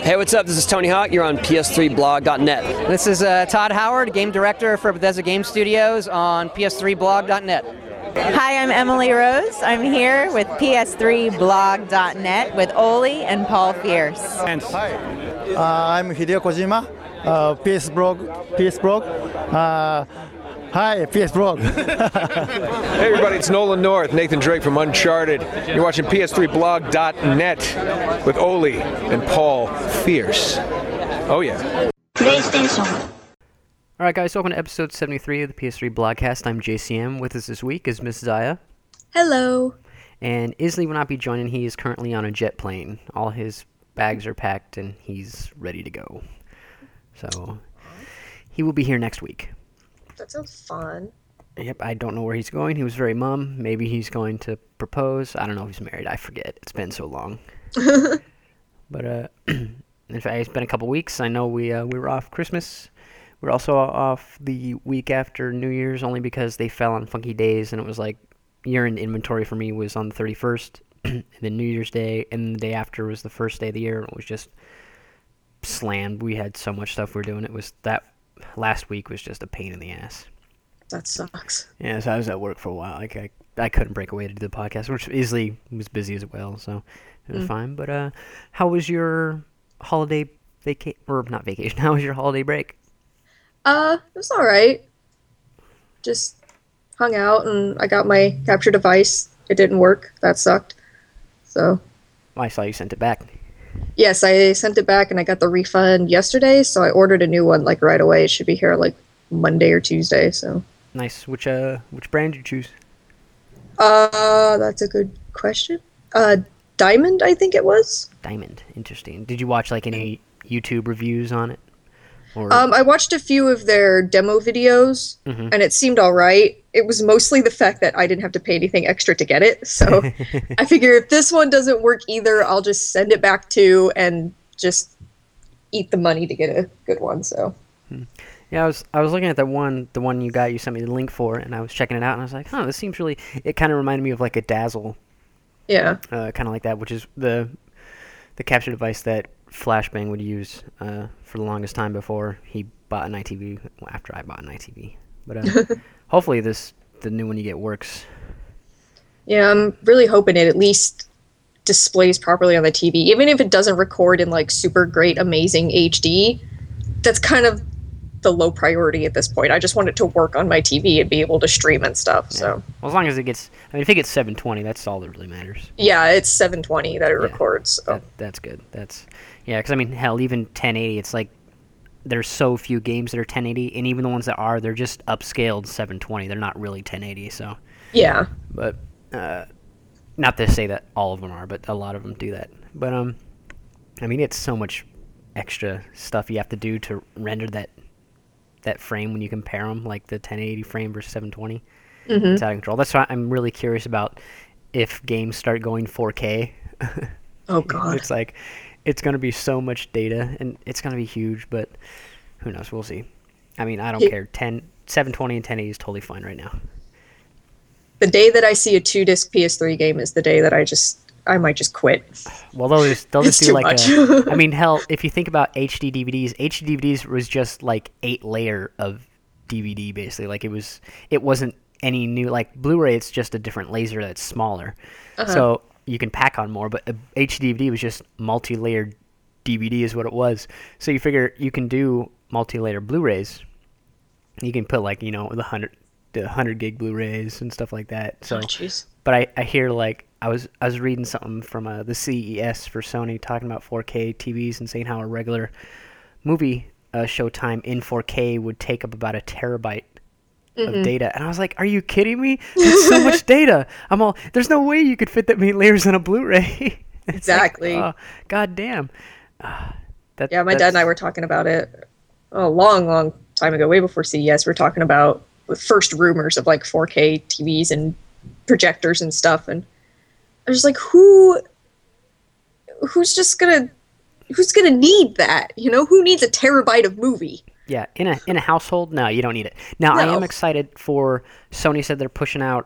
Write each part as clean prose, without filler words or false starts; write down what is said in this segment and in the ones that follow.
Hey, what's up? This is Tony Hawk. You're on PS3blog.net. This is Todd Howard, game director for Bethesda Game Studios on PS3blog.net. Hi, I'm Emily Rose. I'm here with PS3blog.net with Oli and Paul Fierce. Hi, I'm Hideo Kojima, PS Blog. Hi, PS Blog. Hey everybody, it's Nolan North, Nathan Drake from Uncharted. You're watching PS3blog.net with Oli and Paul Fierce. Oh yeah. PlayStation. All right, guys, welcome to episode 73 of the PS3 Blogcast. I'm JCM. With us this week is Miss Zaya. Hello. And Isley will not be joining. He is currently on a jet plane. All his bags are packed, and he's ready to go. So he will be here next week. That sounds fun. Yep, I don't know where he's going. He was very mum. Maybe he's going to propose. I don't know if he's married. I forget. It's been so long. But in fact, it's been a couple weeks. I know we were off Christmas. We were also off the week after New Year's, only because they fell on funky days, and it was like year-end inventory for me was on the 31st, and then New Year's Day, and the day after was the first day of the year, and it was just slammed. We had so much stuff we were doing. It was that last week was just a pain in the ass. That sucks. Yeah, so I was at work for a while. Like I couldn't break away to do the podcast, which Isley was busy as well, so it was fine. But how was your holiday not vacation? How was your holiday break? It was all right. Just hung out, and I got my capture device. It didn't work. That sucked. So. I saw you sent it back. Yes, I sent it back, and I got the refund yesterday. So I ordered a new one like right away. It should be here like Monday or Tuesday. So. Nice. Which brand did you choose? That's a good question. Diamond, I think it was. Diamond. Interesting. Did you watch like any YouTube reviews on it? Or... I watched a few of their demo videos, and it seemed all right. It was mostly the fact that I didn't have to pay anything extra to get it. So I figure if this one doesn't work either, I'll just send it back to and just eat the money to get a good one. So. Yeah, I was looking at the one you got. You sent me the link for, and I was checking it out, and I was like, this seems really. It kind of reminded me of like a Dazzle. Yeah. Kind of like that, which is the capture device that Flashbang would use for the longest time before he bought an ITV. After I bought an ITV, but hopefully the new one you get works. Yeah, I'm really hoping it at least displays properly on the TV, even if it doesn't record in like super great, amazing HD. That's kind of the low priority at this point. I just want it to work on my TV and be able to stream and stuff. Yeah. So, well, as long as it gets, if it gets 720, that's all that really matters. Yeah, it's 720 that it records. So. That's good. Because I mean, hell, even 1080, it's like there's so few games that are 1080, and even the ones that are, they're just upscaled 720. They're not really 1080. So yeah, but not to say that all of them are, but a lot of them do that. But I mean, it's so much extra stuff you have to do to render that frame when you compare them, like the 1080 frame versus 720. It's out of control. That's why I'm really curious about if games start going 4K. Oh god. It's like it's going to be so much data, and it's going to be huge, but who knows? We'll see. I mean, I don't care. 720 and 1080 is totally fine right now. The day that I see a 2-disc PS3 game is the day that I might just quit. Well, they'll just do like I mean, hell, if you think about HD DVDs was just like 8-layer of DVD basically. Like it wasn't any new, like Blu-ray, it's just a different laser that's smaller. So you can pack on more, but a HD DVD was just multi-layered DVD is what it was. So you figure you can do multi-layer Blu-rays. You can put like, the 100 gig Blu-rays and stuff like that. So, but I hear like I was reading something from the CES for Sony talking about 4K TVs and saying how a regular movie showtime in 4K would take up about 1 terabyte of data, and I was like, "Are you kidding me? That's so much data." There's no way you could fit that many layers on a Blu-ray. Exactly. Like, God damn. My dad and I were talking about it a long time ago, way before CES. We're talking about the first rumors of like 4K TVs and projectors and stuff, and I was just like, who's gonna need that? Who needs 1 terabyte of movie? Yeah, in a household, no, you don't need it. Now, I am excited for Sony said they're pushing out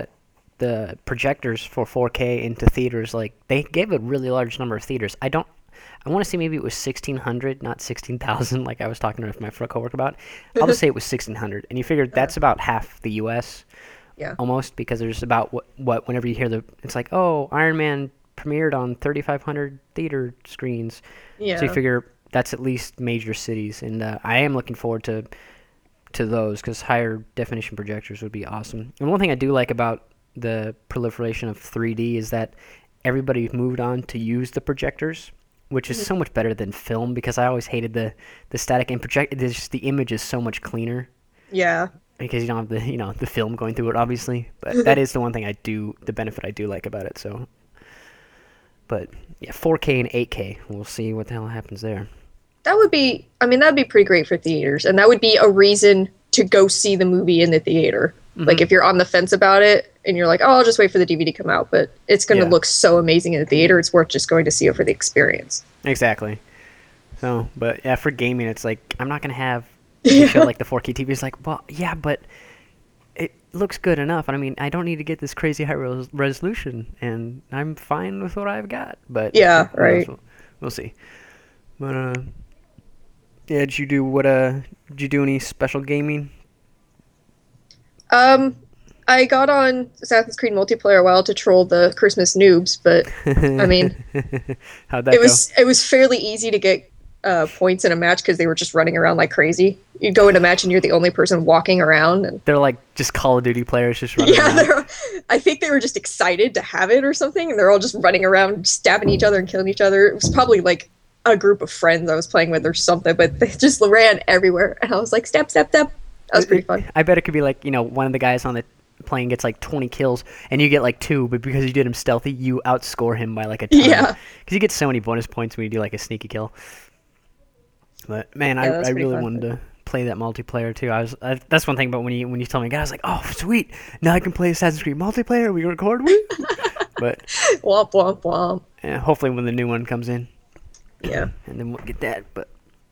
the projectors for 4K into theaters. Like they gave a really large number of theaters. I don't I want to say maybe it was 1,600, not 16,000, like I was talking to my coworker about. I'll just say it was 1,600, and you figured that's about half the U.S. Yeah. Almost, because there's about what whenever you hear it's like, oh, Iron Man premiered on 3,500 theater screens. Yeah. So you figure that's at least major cities, and I am looking forward to those because higher definition projectors would be awesome. And one thing I do like about the proliferation of 3D is that everybody moved on to use the projectors, which is so much better than film, because I always hated the static and the image is so much cleaner. Yeah. Because you don't have the film going through it, obviously. But that is the one thing the benefit I do like about it. So, but yeah, 4K and 8K. We'll see what the hell happens there. That'd be pretty great for theaters, and that would be a reason to go see the movie in the theater. Like if you're on the fence about it and you're like, oh, I'll just wait for the DVD to come out, but it's going to look so amazing in the theater, it's worth just going to see it for the experience. Exactly. So, but yeah, for gaming, it's like, I'm not going to have like the 4K TV. It's like, well, yeah, but it looks good enough. And I mean, I don't need to get this crazy high resolution, and I'm fine with what I've got. But yeah, right. We'll see. But yeah, did you do any special gaming? I got on Assassin's Creed multiplayer a while to troll the Christmas noobs, but I mean, how'd that go? It was fairly easy to get points in a match because they were just running around like crazy. You go in a match and you're the only person walking around, and they're like just Call of Duty players just running around. I think they were just excited to have it or something, and they're all just running around stabbing each other and killing each other. It was probably like a group of friends I was playing with or something, but they just ran everywhere, and I was like, step. That was pretty fun. I bet it could be like, one of the guys on the plane gets like 20 kills, and you get like 2, but because you did him stealthy, you outscore him by like a ton. Yeah. Because you get so many bonus points when you do like a sneaky kill. But man, I really wanted to play that multiplayer too. That's one thing about when you told me, I was like, oh sweet, now I can play Assassin's Creed multiplayer. We record with. But womp womp womp. Yeah, hopefully when the new one comes in. Yeah. And then we'll get that. But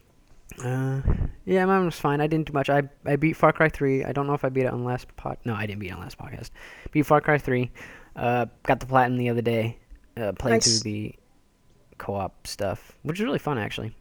yeah, mine was fine. I didn't do much. I beat Far Cry 3. I don't know if I beat it on last No, I didn't beat it on last podcast. Beat Far Cry 3. Got the platinum the other day. Played through the co-op stuff, which is really fun actually.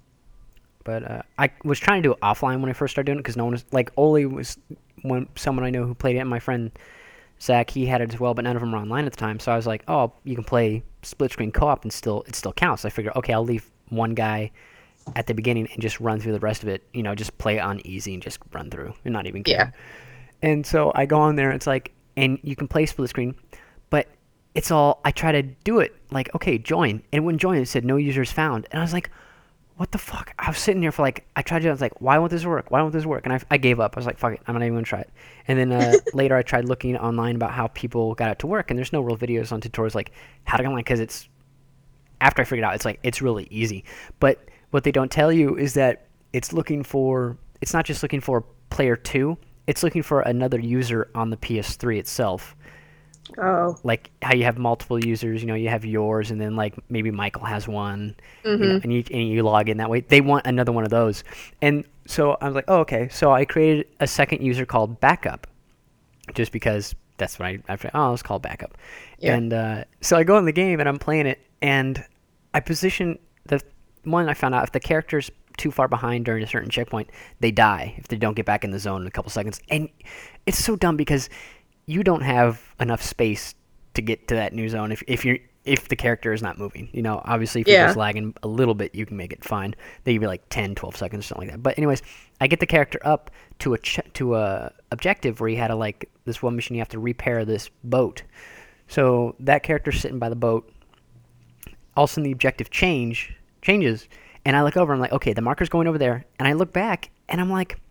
But I was trying to do it offline when I first started doing it because no one was like Oli was someone I know who played it, and my friend Zach, he had it as well, but none of them were online at the time. So I was like, oh, you can play split screen co-op and it still counts. So I figured, okay, I'll leave one guy at the beginning and just run through the rest of it. Just play it on easy and just run through and not even care. Yeah. And so I go on there. It's like, and you can play split screen, but it's all. I try to do it like, okay, join, and when join, it said no users found, and I was like, what the fuck? I was sitting there for like, I tried to, I was like, why won't this work? Why won't this work? And I gave up. I was like, fuck it, I'm not even gonna try it. And then later I tried looking online about how people got it to work, and there's no real videos on tutorials like how to go online, because it's, after I figured out, it's like, it's really easy. But what they don't tell you is that it's not just looking for player 2, it's looking for another user on the PS3 itself. Oh. Like how you have multiple users, you have yours, and then like maybe Michael has one, and you log in that way. They want another one of those. And so I was like, oh, okay. So I created a second user called Backup, just because that's what it's called Backup. Yeah. And so I go in the game and I'm playing it, and I position the one. I found out if the character's too far behind during a certain checkpoint, they die if they don't get back in the zone in a couple seconds. And it's so dumb because you don't have enough space to get to that new zone if the character is not moving. Obviously if you're just lagging a little bit, you can make it fine. They give you like 10, 12 seconds, something like that. But anyways, I get the character up to a objective where you had this one mission, you have to repair this boat. So that character's sitting by the boat. All of a sudden the objective changes, and I look over, I'm like, okay, the marker's going over there, and I look back, and I'm like,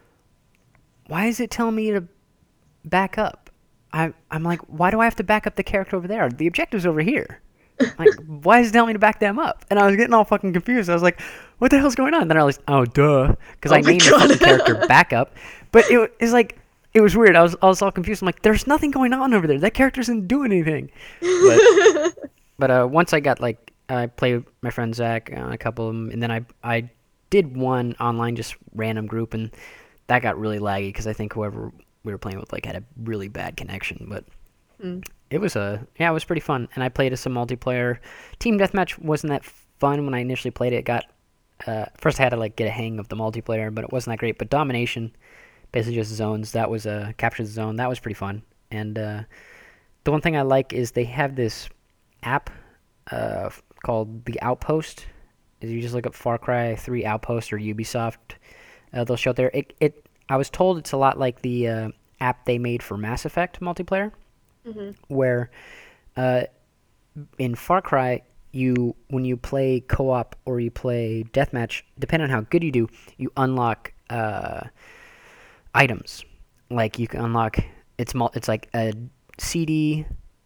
why is it telling me to back up? I'm like, why do I have to back up the character over there? The objective's over here. Like, why is it telling me to back them up? And I was getting all fucking confused. I was like, what the hell's going on? And then I realized, oh, duh. Because I named the fucking character Backup. But it was weird. I was all confused. I'm like, there's nothing going on over there. That character isn't doing anything. But once I got, I played with my friend Zach, a couple of them, and then I did one online, just random group, and that got really laggy because I think whoever we were playing with had a really bad connection, but it was it was pretty fun. And I played some multiplayer. Team deathmatch wasn't that fun when I initially played it. It got first I had to like get a hang of the multiplayer, but it wasn't that great. But Domination, basically just zones. That was capture the zone. That was pretty fun. And the one thing I like is they have this app called The Outpost. If you just look up Far Cry 3 Outpost or Ubisoft, they'll show it there. I was told it's a lot like the app they made for Mass Effect multiplayer, where in Far Cry, when you play co-op or you play deathmatch, depending on how good you do, you unlock items. Like you can unlock it's like a CD,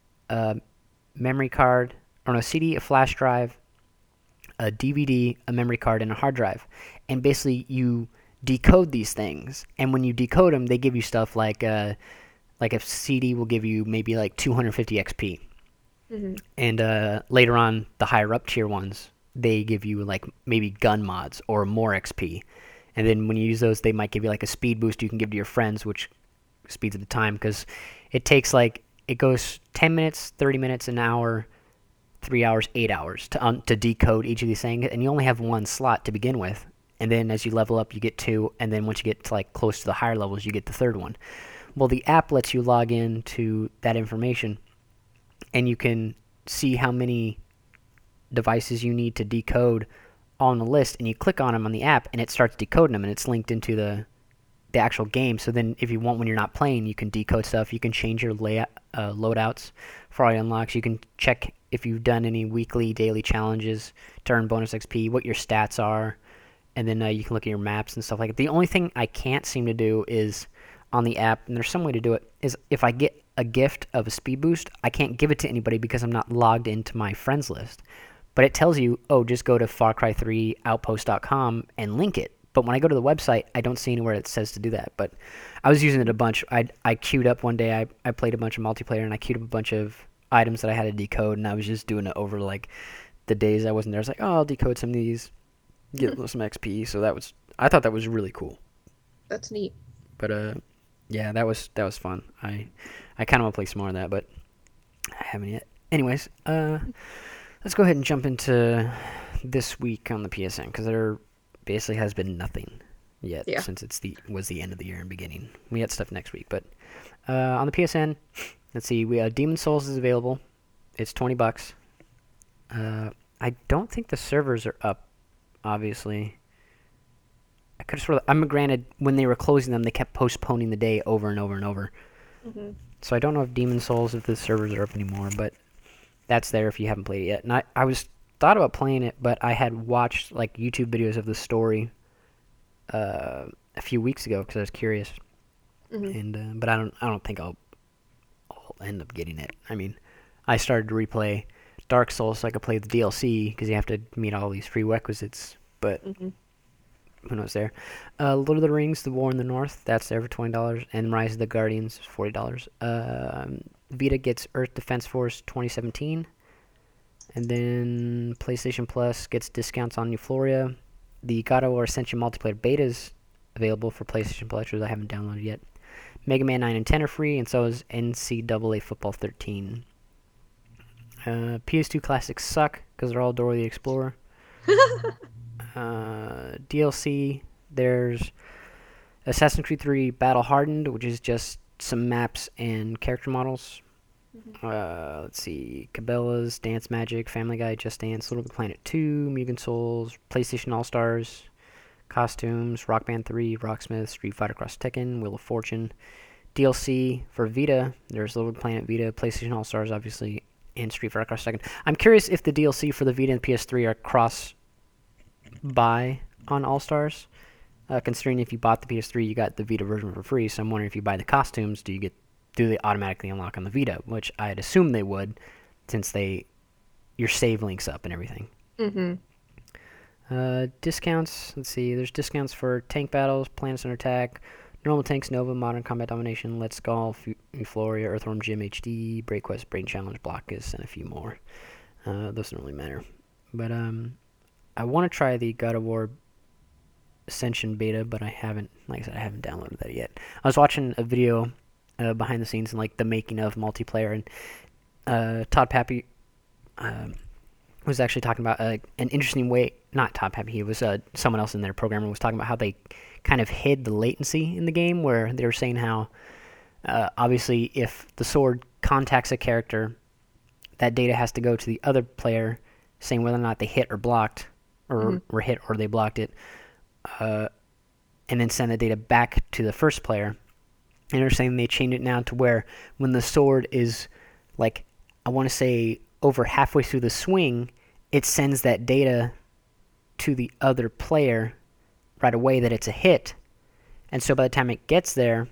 memory card, or no, CD, a flash drive, a DVD, a memory card, and a hard drive. And basically you decode these things, and when you decode them, they give you stuff like a CD will give you maybe like 250 XP. And later on, the higher up tier ones, they give you like maybe gun mods or more XP. And then when you use those, they might give you like a speed boost you can give to your friends, which speeds up the time, because it takes it goes 10 minutes, 30 minutes, an hour, 3 hours, 8 hours to decode each of these things, and you only have one slot to begin with. And then as you level up, you get two, and then once you get to like close to the higher levels, you get the third one. Well, the app lets you log in to that information, and you can see how many devices you need to decode on the list, and you click on them on the app, and it starts decoding them, and it's linked into the actual game. So then if you want, when you're not playing, you can decode stuff. You can change your loadouts for all your unlocks. You can check if you've done any weekly, daily challenges to earn bonus XP, what your stats are, and then you can look at your maps and stuff like that. The only thing I can't seem to do is on the app, and there's some way to do it, is if I get a gift of a speed boost, I can't give it to anybody because I'm not logged into my friends list. But it tells you, just go to FarCry3Outpost.com and link it. But when I go to the website, I don't see anywhere that says to do that. But I was using it a bunch. I queued up one day. I played a bunch of multiplayer, and I queued up a bunch of items that I had to decode, and I was just doing it over like the days I wasn't there. I was like, I'll decode some of these, get some XP. So I thought that was really cool. That's neat. But yeah, that was fun. I kind of want to play some more of that, but I haven't yet. Anyways, let's go ahead and jump into this week on the PSN, because there basically has been nothing yet since was the end of the year and beginning. We had stuff next week, but on the PSN, let's see. We Demon Souls is available. It's $20. I don't think the servers are up. Obviously, I could have sworn. I'm granted, when they were closing them, they kept postponing the day over and over and over. So I don't know if Demon Souls, if the servers are up anymore, but that's there if you haven't played it yet. And I thought about playing it, but I had watched like YouTube videos of the story a few weeks ago because I was curious. And but I don't think I'll end up getting it. I mean, I started to replay Dark Souls so I could play the DLC because you have to meet all these prerequisites. But who knows there? Lord of the Rings: The War in the North, that's there for $20, and Rise of the Guardians is $40. Vita gets Earth Defense Force 2017. And then PlayStation Plus gets discounts on Euphoria. The God of War Ascension multiplayer beta is available for PlayStation Plus, which I haven't downloaded yet. Mega Man 9 and 10 are free, and so is NCAA Football 13. PS2 classics suck because they're all Dora the Explorer. DLC, there's Assassin's Creed 3 Battle Hardened, which is just some maps and character models. Let's see, Cabela's, Dance Magic, Family Guy, Just Dance, Little Big Planet 2, Mugen Souls, PlayStation All-Stars, Costumes, Rock Band 3, Rocksmith, Street Fighter Cross Tekken, Wheel of Fortune. DLC for Vita, there's Little Big Planet Vita, PlayStation All-Stars, obviously, and Street Fighter Cross Tekken. I'm curious if the DLC for the Vita and PS3 are cross-buy on All-Stars, considering if you bought the PS3, you got the Vita version for free, so I'm wondering if you buy the costumes, do they automatically unlock on the Vita, which I'd assume they would, since your save links up and everything. Discounts, let's see, there's discounts for Tank Battles, Planets Under Attack, Normal Tanks, Nova, Modern Combat Domination, Let's Golf, Euphoria, Earthworm Jim HD, Break Quest, Brain Challenge, Blockus, and a few more. Those don't really matter. But I want to try the God of War Ascension beta, but I haven't downloaded that yet. I was watching a video behind the scenes and like the making of multiplayer, and Todd Pappy was actually talking about an interesting way. Not Top Happy. It was someone else in their programmer was talking about how they kind of hid the latency in the game, where they were saying how obviously if the sword contacts a character, that data has to go to the other player, saying whether or not they hit or blocked, or were hit or they blocked it, and then send the data back to the first player. And they're saying they changed it now to where when the sword is, like, I want to say over halfway through the swing, it sends that data to the other player right away that it's a hit. And so by the time it gets there,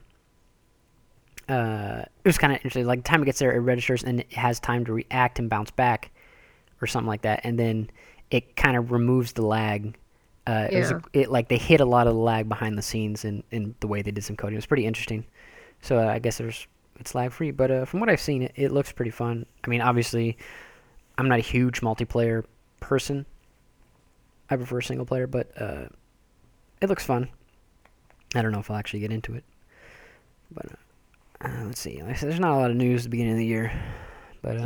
it was kind of interesting. Like, the time it gets there, it registers and it has time to react and bounce back or something like that. And then it kind of removes the lag. They hid a lot of the lag behind the scenes in the way they did some coding. It was pretty interesting. So I guess it's lag free. But from what I've seen, it looks pretty fun. I mean, obviously, I'm not a huge multiplayer person. I prefer single player, but it looks fun. I don't know if I'll actually get into it. But let's see. Like I said, there's not a lot of news at the beginning of the year. But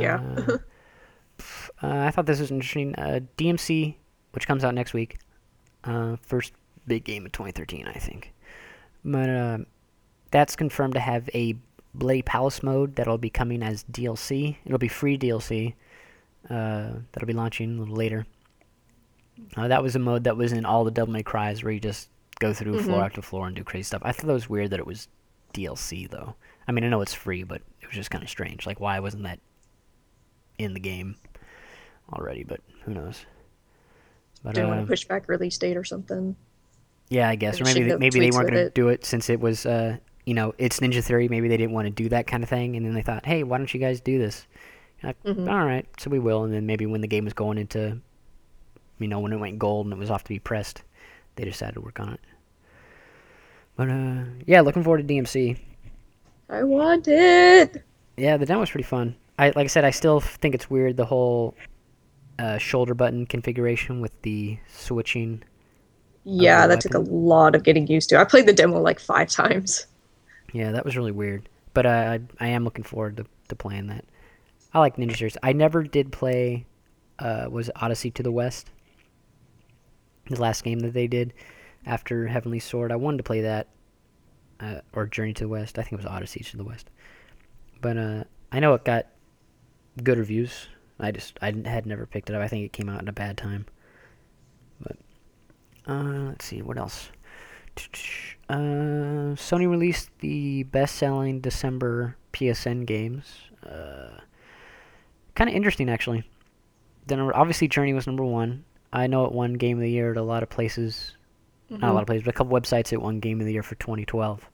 I thought this was interesting. DMC, which comes out next week. First big game of 2013, I think. But that's confirmed to have a Bloody Palace mode that'll be coming as DLC. It'll be free DLC. That'll be launching a little later. That was a mode that was in all the Devil May Cries, where you just go through floor after floor and do crazy stuff. I thought that was weird that it was DLC, though. I mean, I know it's free, but it was just kind of strange. Like, why wasn't that in the game already? But who knows? But, didn't want to push back release date or something. Yeah, I guess. Or maybe they weren't going to do it since it was, it's Ninja Theory. Maybe they didn't want to do that kind of thing. And then they thought, hey, why don't you guys do this? Like, all right, so we will. And then maybe when the game was going into, when it went gold and it was off to be pressed, they decided to work on it. But, looking forward to DMC. I want it! Yeah, the demo was pretty fun. Like I said, I still think it's weird, the whole shoulder button configuration with the switching. Yeah, that took a lot of getting used to. I played the demo like 5 times. Yeah, that was really weird. But I am looking forward to playing that. I like Ninja Series. I never did play, was Odyssey to the West? The last game that they did after Heavenly Sword. I wanted to play that, or Journey to the West. I think it was Odyssey to the West. But I know it got good reviews. I had never picked it up. I think it came out at a bad time. But let's see, what else? Sony released the best-selling December PSN games. Kind of interesting, actually. Obviously, Journey was number 1. I know it won Game of the Year at a lot of places. Not a lot of places, but a couple websites it won Game of the Year for 2012.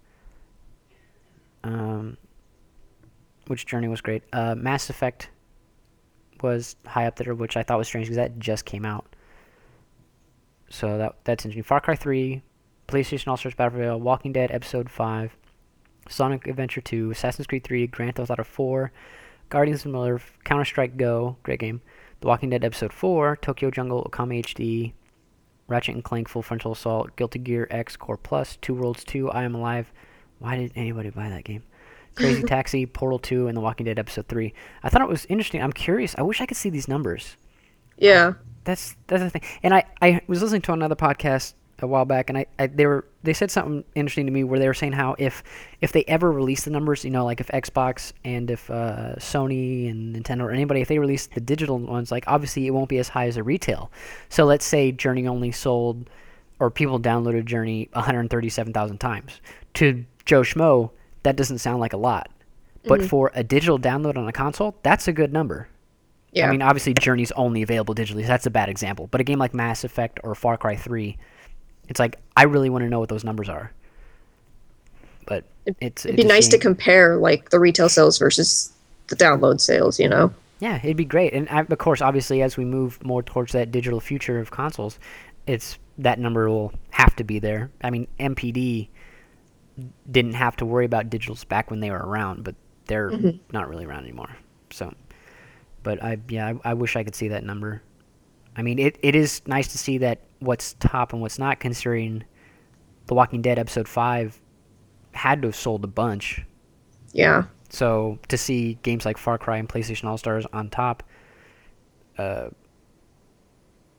Which Journey was great. Mass Effect was high up there, which I thought was strange because that just came out. So that's interesting. Far Cry 3, PlayStation All-Stars Battle Royale, Walking Dead Episode 5, Sonic Adventure 2, Assassin's Creed 3, Grand Theft Auto 4, Guardians of the Miller, Counter-Strike Go, great game, The Walking Dead Episode 4, Tokyo Jungle, Okami HD, Ratchet & Clank Full Frontal Assault, Guilty Gear X Core Plus, Two Worlds 2, I Am Alive. Why did anybody buy that game? Crazy Taxi, Portal 2, and The Walking Dead Episode 3. I thought it was interesting. I'm curious. I wish I could see these numbers. Yeah. That's the thing. And I was listening to another podcast a while back, and they said something interesting to me where they were saying how if they ever release the numbers, like if Xbox and if Sony and Nintendo or anybody, if they release the digital ones, like obviously it won't be as high as a retail. So let's say Journey only sold, or people downloaded Journey 137,000 times. To Joe Schmo, that doesn't sound like a lot. But for a digital download on a console, that's a good number. Yeah. I mean, obviously Journey's only available digitally, so that's a bad example. But a game like Mass Effect or Far Cry 3, it's like, I really want to know what those numbers are. But it'd be nice to compare, like, the retail sales versus the download sales, Yeah, it'd be great. And, of course, obviously, as we move more towards that digital future of consoles, that number will have to be there. I mean, MPD didn't have to worry about digitals back when they were around, but they're not really around anymore. So, but I wish I could see that number. I mean, it is nice to see that what's top and what's not, considering The Walking Dead Episode 5 had to have sold a bunch. Yeah. So to see games like Far Cry and PlayStation All-Stars on top,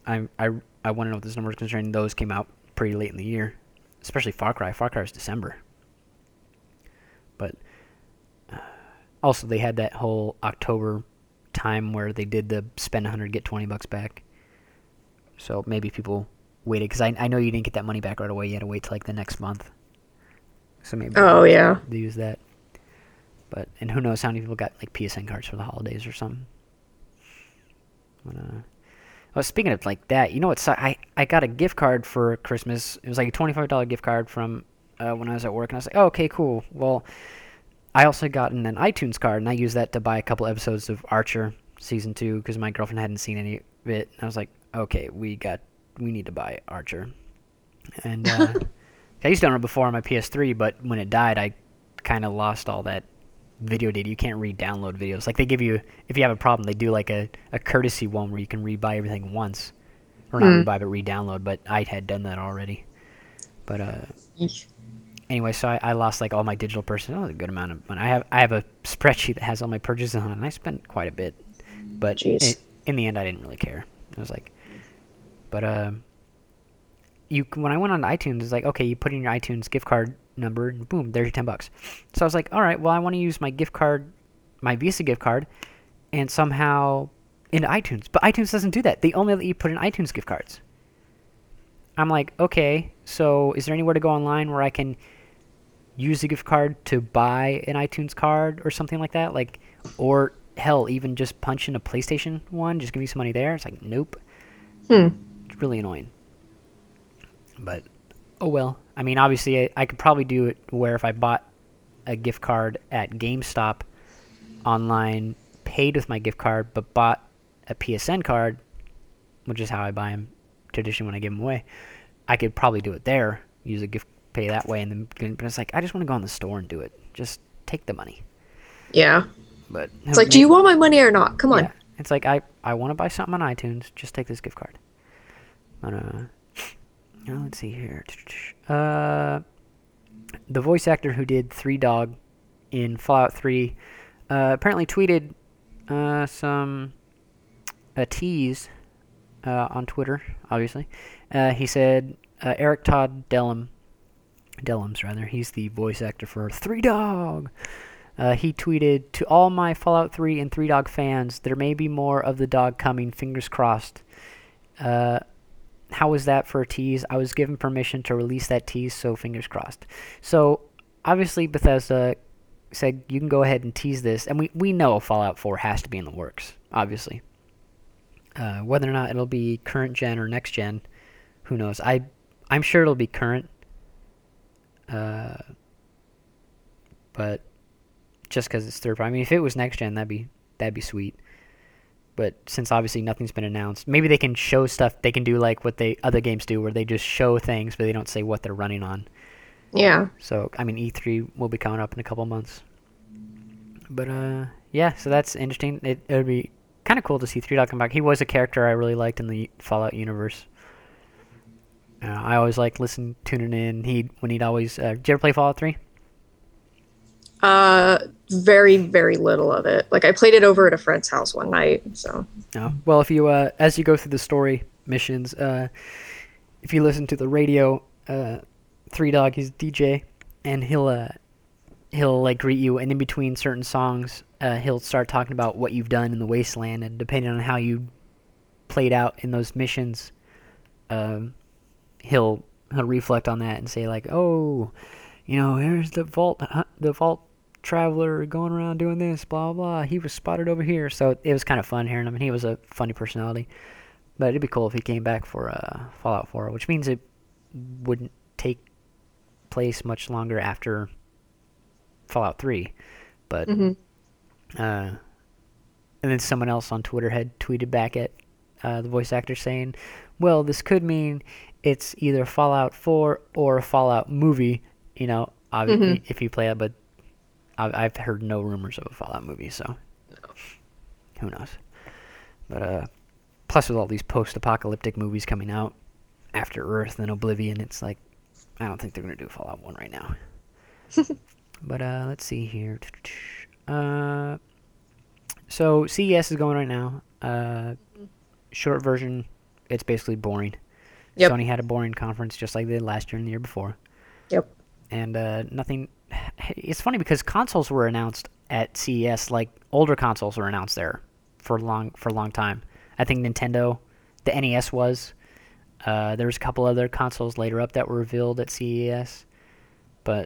I want to know what this number is concerning. Those came out pretty late in the year, especially Far Cry. Far Cry is December. But also they had that whole October time where they did the spend 100 get $20 back. So maybe people waited because I know you didn't get that money back right away. You had to wait till like the next month. So maybe they use that. But and who knows how many people got like PSN cards for the holidays or something. But, well, speaking of like that, you know what? I got a gift card for Christmas. It was like a $25 gift card from when I was at work, and I was like, oh, okay, cool. Well, I also got an iTunes card, and I used that to buy a couple episodes of Archer Season 2 because my girlfriend hadn't seen any of it. And I was like, okay, we need to buy Archer. And I used to own it before on my PS3, but when it died, I kind of lost all that video data. You can't re-download videos. Like they give you, if you have a problem, they do like a courtesy one where you can rebuy everything once. Or not rebuy, but re-download, but I had done that already. But anyway, so I lost like all my digital purchases. Oh, a good amount of money. I have a spreadsheet that has all my purchases on it, and I spent quite a bit. But in the end, I didn't really care. I was like, but when I went on iTunes, it's like, okay, you put in your iTunes gift card number, and boom, there's your $10. So I was like, all right, well, I want to use my gift card, my Visa gift card, and somehow into iTunes. But iTunes doesn't do that. They only let you put in iTunes gift cards. I'm like, okay, so is there anywhere to go online where I can use the gift card to buy an iTunes card or something like that? Like, or hell, even just punch in a PlayStation one, just give me some money there. It's like, nope. It's really annoying. But, oh well. I mean, obviously, I could probably do it where if I bought a gift card at GameStop online, paid with my gift card, but bought a PSN card, which is how I buy them traditionally when I give them away, I could probably do it there, use a gift pay that way, and then. But it's like, I just want to go in the store and do it. Just take the money. Yeah. But it's like, do you want my money or not? Come on. It's like, I want to buy something on iTunes. Just take this gift card. But, let's see here. The voice actor who did Three Dog in Fallout 3 apparently tweeted a tease on Twitter, obviously. He said, Eric Todd Dellums, he's the voice actor for Three Dog. He tweeted, to all my Fallout 3 and Three Dog fans, there may be more of the dog coming, fingers crossed. How was that for a tease? I was given permission to release that tease, so fingers crossed. So, obviously, Bethesda said, you can go ahead and tease this. And we know Fallout 4 has to be in the works, obviously. Whether or not it'll be current gen or next gen, who knows? I'm sure it'll be current. But just because it's third party. I mean, if it was next gen, that'd be sweet. But since obviously nothing's been announced, maybe they can show stuff. They can do like what other games do, where they just show things, but they don't say what they're running on. Yeah. So, I mean, E3 will be coming up in a couple months. But, yeah, so that's interesting. It would be kind of cool to see Three Dog come back. He was a character I really liked in the Fallout universe. I always like tuning in. When he'd always... did you ever play Fallout 3? Very, very little of it. Like, I played it over at a friend's house one night, so... Oh. Well, if you, as you go through the story missions, if you listen to the radio, Three Dog, he's a DJ, and he'll like greet you, and in between certain songs, he'll start talking about what you've done in the wasteland, and depending on how you played out in those missions, he'll reflect on that and say like, oh, here's the vault traveler going around doing this, blah blah. He was spotted over here, so it was kind of fun hearing him, and he was a funny personality. But it'd be cool if he came back for Fallout 4, which means it wouldn't take place much longer after Fallout 3. But and then someone else on Twitter had tweeted back at the voice actor saying, well, this could mean it's either Fallout 4 or a Fallout movie, obviously, if you play it, but I've heard no rumors of a Fallout movie, so who knows. But plus with all these post-apocalyptic movies coming out after Earth and Oblivion, it's like, I don't think they're going to do Fallout 1 right now. But let's see here. So CES is going right now. Short version it's basically boring. Yep. Sony had a boring conference just like they did last year and the year before. Yep. And nothing. It's funny because consoles were announced at CES, like older consoles were announced there for a long time. I think Nintendo, the NES was. There was a couple other consoles later up that were revealed at CES, but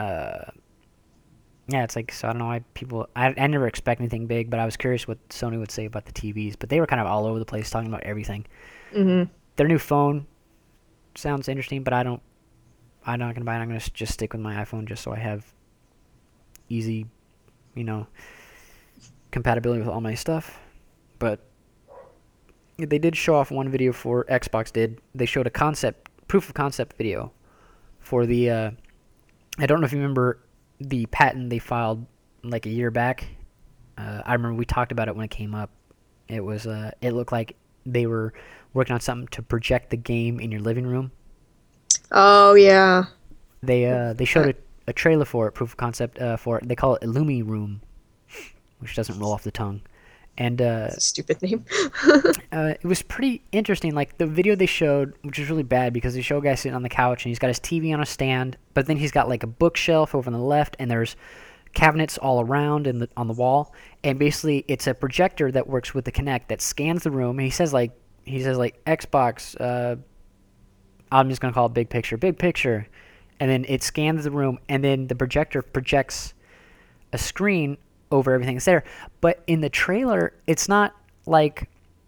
yeah, it's like, so I don't know why people. I never expect anything big, but I was curious what Sony would say about the TVs. But they were kind of all over the place talking about everything. Mm-hmm. Their new phone sounds interesting, but I'm not gonna buy it. I'm gonna just stick with my iPhone just so I have easy, compatibility with all my stuff. But they did show off one video for Xbox. They showed a proof of concept video for the. I don't know if you remember the patent they filed like a year back. I remember we talked about it when it came up. It was it looked like they were working on something to project the game in your living room. Oh yeah. They showed a trailer for it, proof of concept for it. They call it Illumi Room, which doesn't roll off the tongue. And That's a stupid name. it was pretty interesting. Like the video they showed, which is really bad because they show a guy sitting on the couch and he's got his TV on a stand, but then he's got like a bookshelf over on the left, and there's cabinets all around on the wall. And basically, it's a projector that works with the Kinect that scans the room. And he says like Xbox. I'm just gonna call it big picture, and then it scans the room, and then the projector projects a screen over everything that's there. But in the trailer, it's not like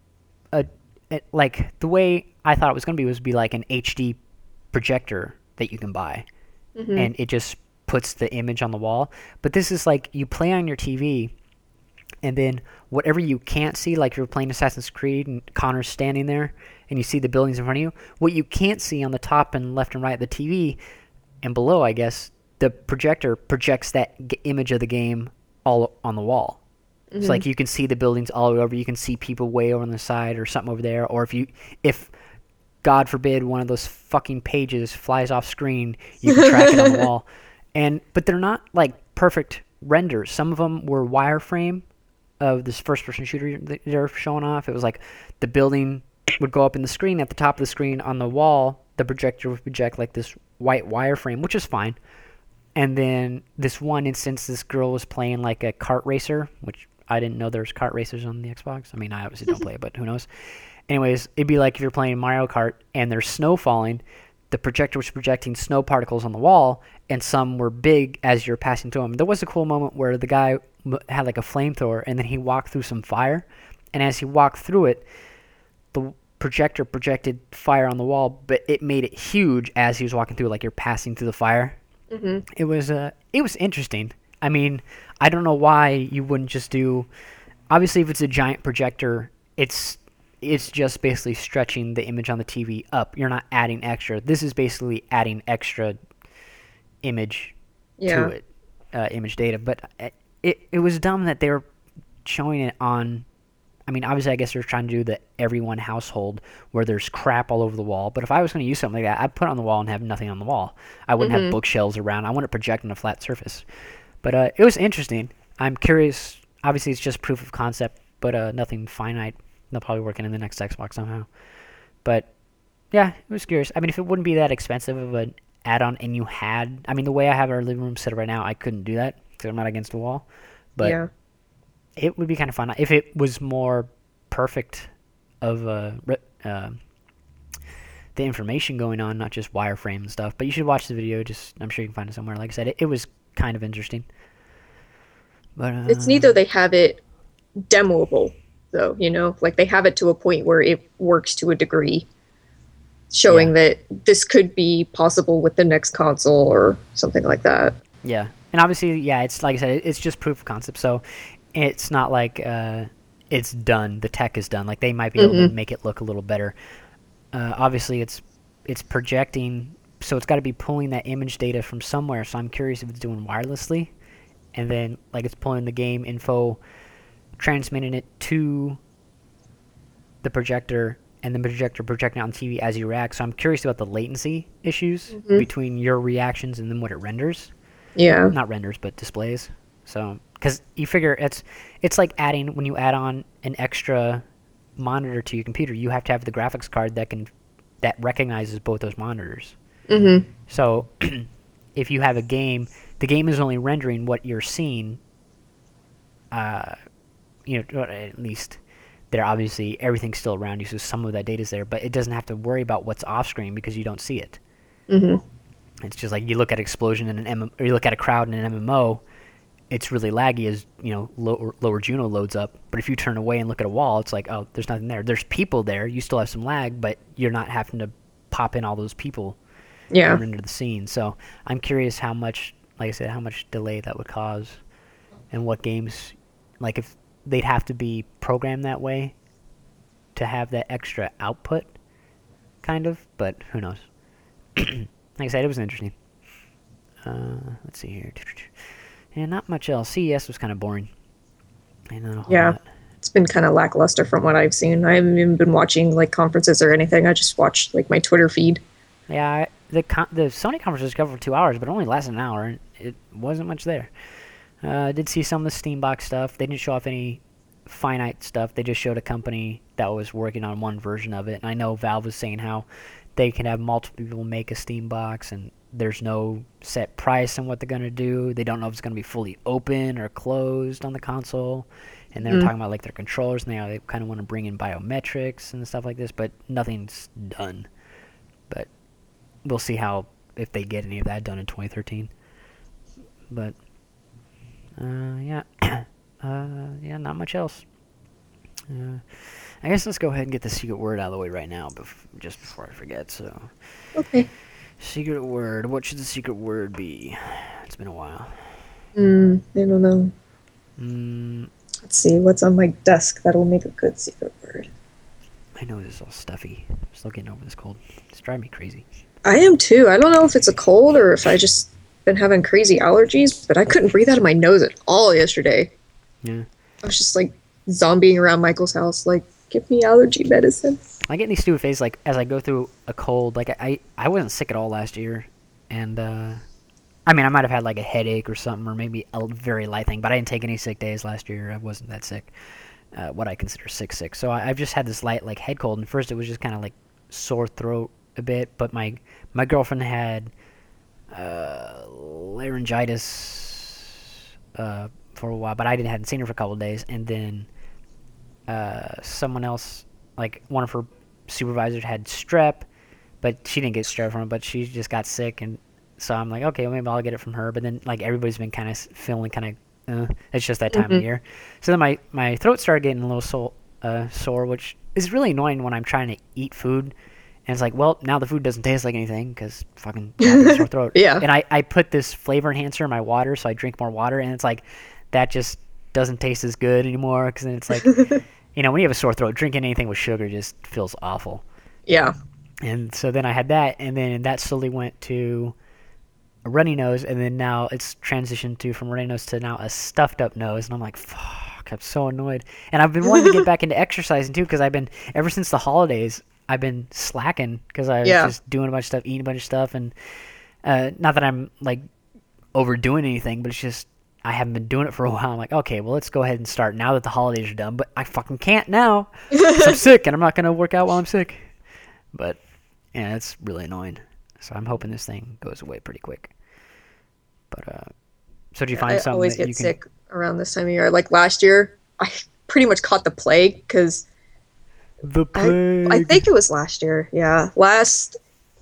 like the way I thought it was going to be like an HD projector that you can buy, and it just puts the image on the wall. But this is like you play on your TV, and then whatever you can't see, like you're playing Assassin's Creed and Connor's standing there, and you see the buildings in front of you. What you can't see on the top and left and right of the TV and below, I guess, the projector projects that image of the game all on the wall. Mm-hmm. It's like you can see the buildings all over. You can see people way over on the side or something over there. Or if God forbid one of those fucking pages flies off screen, you can track it on the wall. But they're not like perfect renders. Some of them were wireframe of this first-person shooter they're showing off. It was like the building would go up in the screen. At the top of the screen on the wall, the projector would project like this white wireframe, which is fine. And then this one instance, this girl was playing like a kart racer, which I didn't know there was kart racers on the Xbox. I mean, I obviously don't play it, but who knows? Anyways, it'd be like if you're playing Mario Kart and there's snow falling, the projector was projecting snow particles on the wall, and some were big as you're passing through them. There was a cool moment where the guy had like a flamethrower, and then he walked through some fire, and as he walked through it, the projector projected fire on the wall, but it made it huge as he was walking through, like you're passing through the fire. Mm-hmm. It was interesting. I mean, I don't know why you wouldn't just do. Obviously, if it's a giant projector, it's just basically stretching the image on the TV up. You're not adding extra. This is basically adding extra image to it, image data. But it was dumb that they were showing it on. I mean, obviously, I guess they're trying to do the everyone household where there's crap all over the wall. But if I was going to use something like that, I'd put it on the wall and have nothing on the wall. I wouldn't have bookshelves around. I want to project on a flat surface. But it was interesting. I'm curious. Obviously, it's just proof of concept, but nothing finite. They'll probably work in the next Xbox somehow. But, yeah, it was curious. I mean, if it wouldn't be that expensive of an add-on and you had... I mean, the way I have our living room set up right now, I couldn't do that because I'm not against the wall. But... yeah. It would be kind of fun if it was more perfect of the information going on, not just wireframe and stuff. But you should watch the video. I'm sure you can find it somewhere. Like I said, it was kind of interesting. But it's neat though they have it demoable, though. Like they have it to a point where it works to a degree, showing that this could be possible with the next console or something like that. Yeah, and obviously, it's like I said, it's just proof of concept. So. It's not like it's done. The tech is done. Like they might be able to make it look a little better. Obviously, it's projecting, so it's got to be pulling that image data from somewhere. So I'm curious if it's doing wirelessly, and then like it's pulling the game info, transmitting it to the projector, and the projector projecting it on TV as you react. So I'm curious about the latency issues between your reactions and then what it renders. Yeah. Not renders, but displays. So, because you figure it's like adding, when you add on an extra monitor to your computer, you have to have the graphics card that recognizes both those monitors. Mm-hmm. So if you have a game, the game is only rendering what you're seeing. At least there obviously everything's still around you, so some of that data is there, but it doesn't have to worry about what's off screen because you don't see it. Mm-hmm. It's just like you look at explosion in or you look at a crowd in an MMO, it's really laggy as lower Juno loads up. But if you turn away and look at a wall, it's like, oh, there's nothing there. There's people there. You still have some lag, but you're not having to pop in all those people into the scene. So I'm curious how much, like I said, how much delay that would cause, and what games, like if they'd have to be programmed that way to have that extra output, kind of. But who knows? Like I said, it was interesting. Let's see here. Yeah, not much else. CES was kind of boring. It's been kind of lackluster from what I've seen. I haven't even been watching like conferences or anything. I just watched like my Twitter feed. Yeah, the Sony conference was covered for 2 hours, but it only lasted an hour, and it wasn't much there. I did see some of the Steambox stuff. They didn't show off any finite stuff. They just showed a company that was working on one version of it. And I know Valve was saying how they can have multiple people make a Steambox, and there's no set price on what they're going to do. They don't know if it's going to be fully open or closed on the console. And they're talking about like their controllers, and they kind of want to bring in biometrics and stuff like this, but nothing's done. But we'll see if they get any of that done in 2013. But not much else. I guess let's go ahead and get the secret word out of the way right now, just before I forget. So, okay. Secret word. What should the secret word be? It's been a while. I don't know. Let's see what's on my desk that'll make a good secret word. My nose is all stuffy. I'm still getting over this cold. It's driving me crazy. I am too. I don't know if it's a cold or if I just been having crazy allergies, but I couldn't breathe out of my nose at all yesterday. Yeah. I was just like zombieing around Michael's house, like, give me allergy medicine. I get in these stupid phases, like, as I go through a cold. Like, I wasn't sick at all last year. And, I might have had, like, a headache or something, or maybe a very light thing, but I didn't take any sick days last year. I wasn't that sick, what I consider sick. So I've just had this light, like, head cold. And first it was just kind of, like, sore throat a bit. But my girlfriend had laryngitis for a while, but I hadn't seen her for a couple of days. And then someone else, like one of her supervisors, had strep, but she didn't get strep from it, but she just got sick. And so I'm like, okay, well, maybe I'll get it from her. But then, like, everybody's been kind of feeling it's just that time of year. So then my throat started getting a little sore, which is really annoying when I'm trying to eat food. And it's like, well, now the food doesn't taste like anything because fucking sore throat. Yeah. And I put this flavor enhancer in my water, so I drink more water, and it's like that just doesn't taste as good anymore, because then it's like, when you have a sore throat, drinking anything with sugar just feels awful. Yeah. And so then I had that, and then that slowly went to a runny nose, and then now it's transitioned from runny nose to now a stuffed up nose, and I'm like, fuck, I'm so annoyed. And I've been wanting to get back into exercising too, because ever since the holidays, I've been slacking because I was just doing a bunch of stuff, eating a bunch of stuff, and not that I'm like overdoing anything, but it's just I haven't been doing it for a while. I'm like, okay, well, let's go ahead and start now that the holidays are done, but I fucking can't now because I'm sick, and I'm not going to work out while I'm sick. But yeah, it's really annoying. So I'm hoping this thing goes away pretty quick. But so did you find something? I always get sick around this time of year. Like last year, I pretty much caught the plague because the plague. I think it was last year. Yeah, last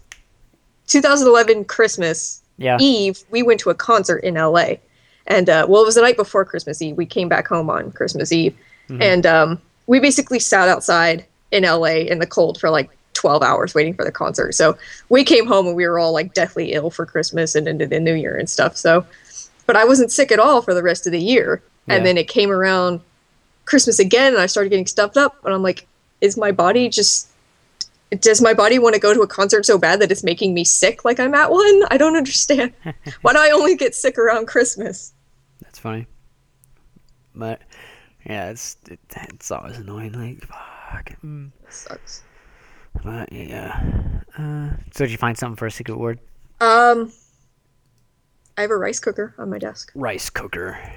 2011 Christmas Eve, we went to a concert in LA, and it was the night before Christmas Eve. We came back home on Christmas Eve, and we basically sat outside in LA in the cold for like 12 hours waiting for the concert. So we came home and we were all like deathly ill for Christmas and into the New Year and stuff. So, but I wasn't sick at all for the rest of the year. And then it came around Christmas again, and I started getting stuffed up, and I'm like, does my body want to go to a concert so bad that it's making me sick like I'm at one? I don't understand. Why do I only get sick around Christmas? That's funny. But yeah, it's always annoying. Like, fuck. It sucks. But yeah. So did you find something for a secret word? I have a rice cooker on my desk. Rice cooker.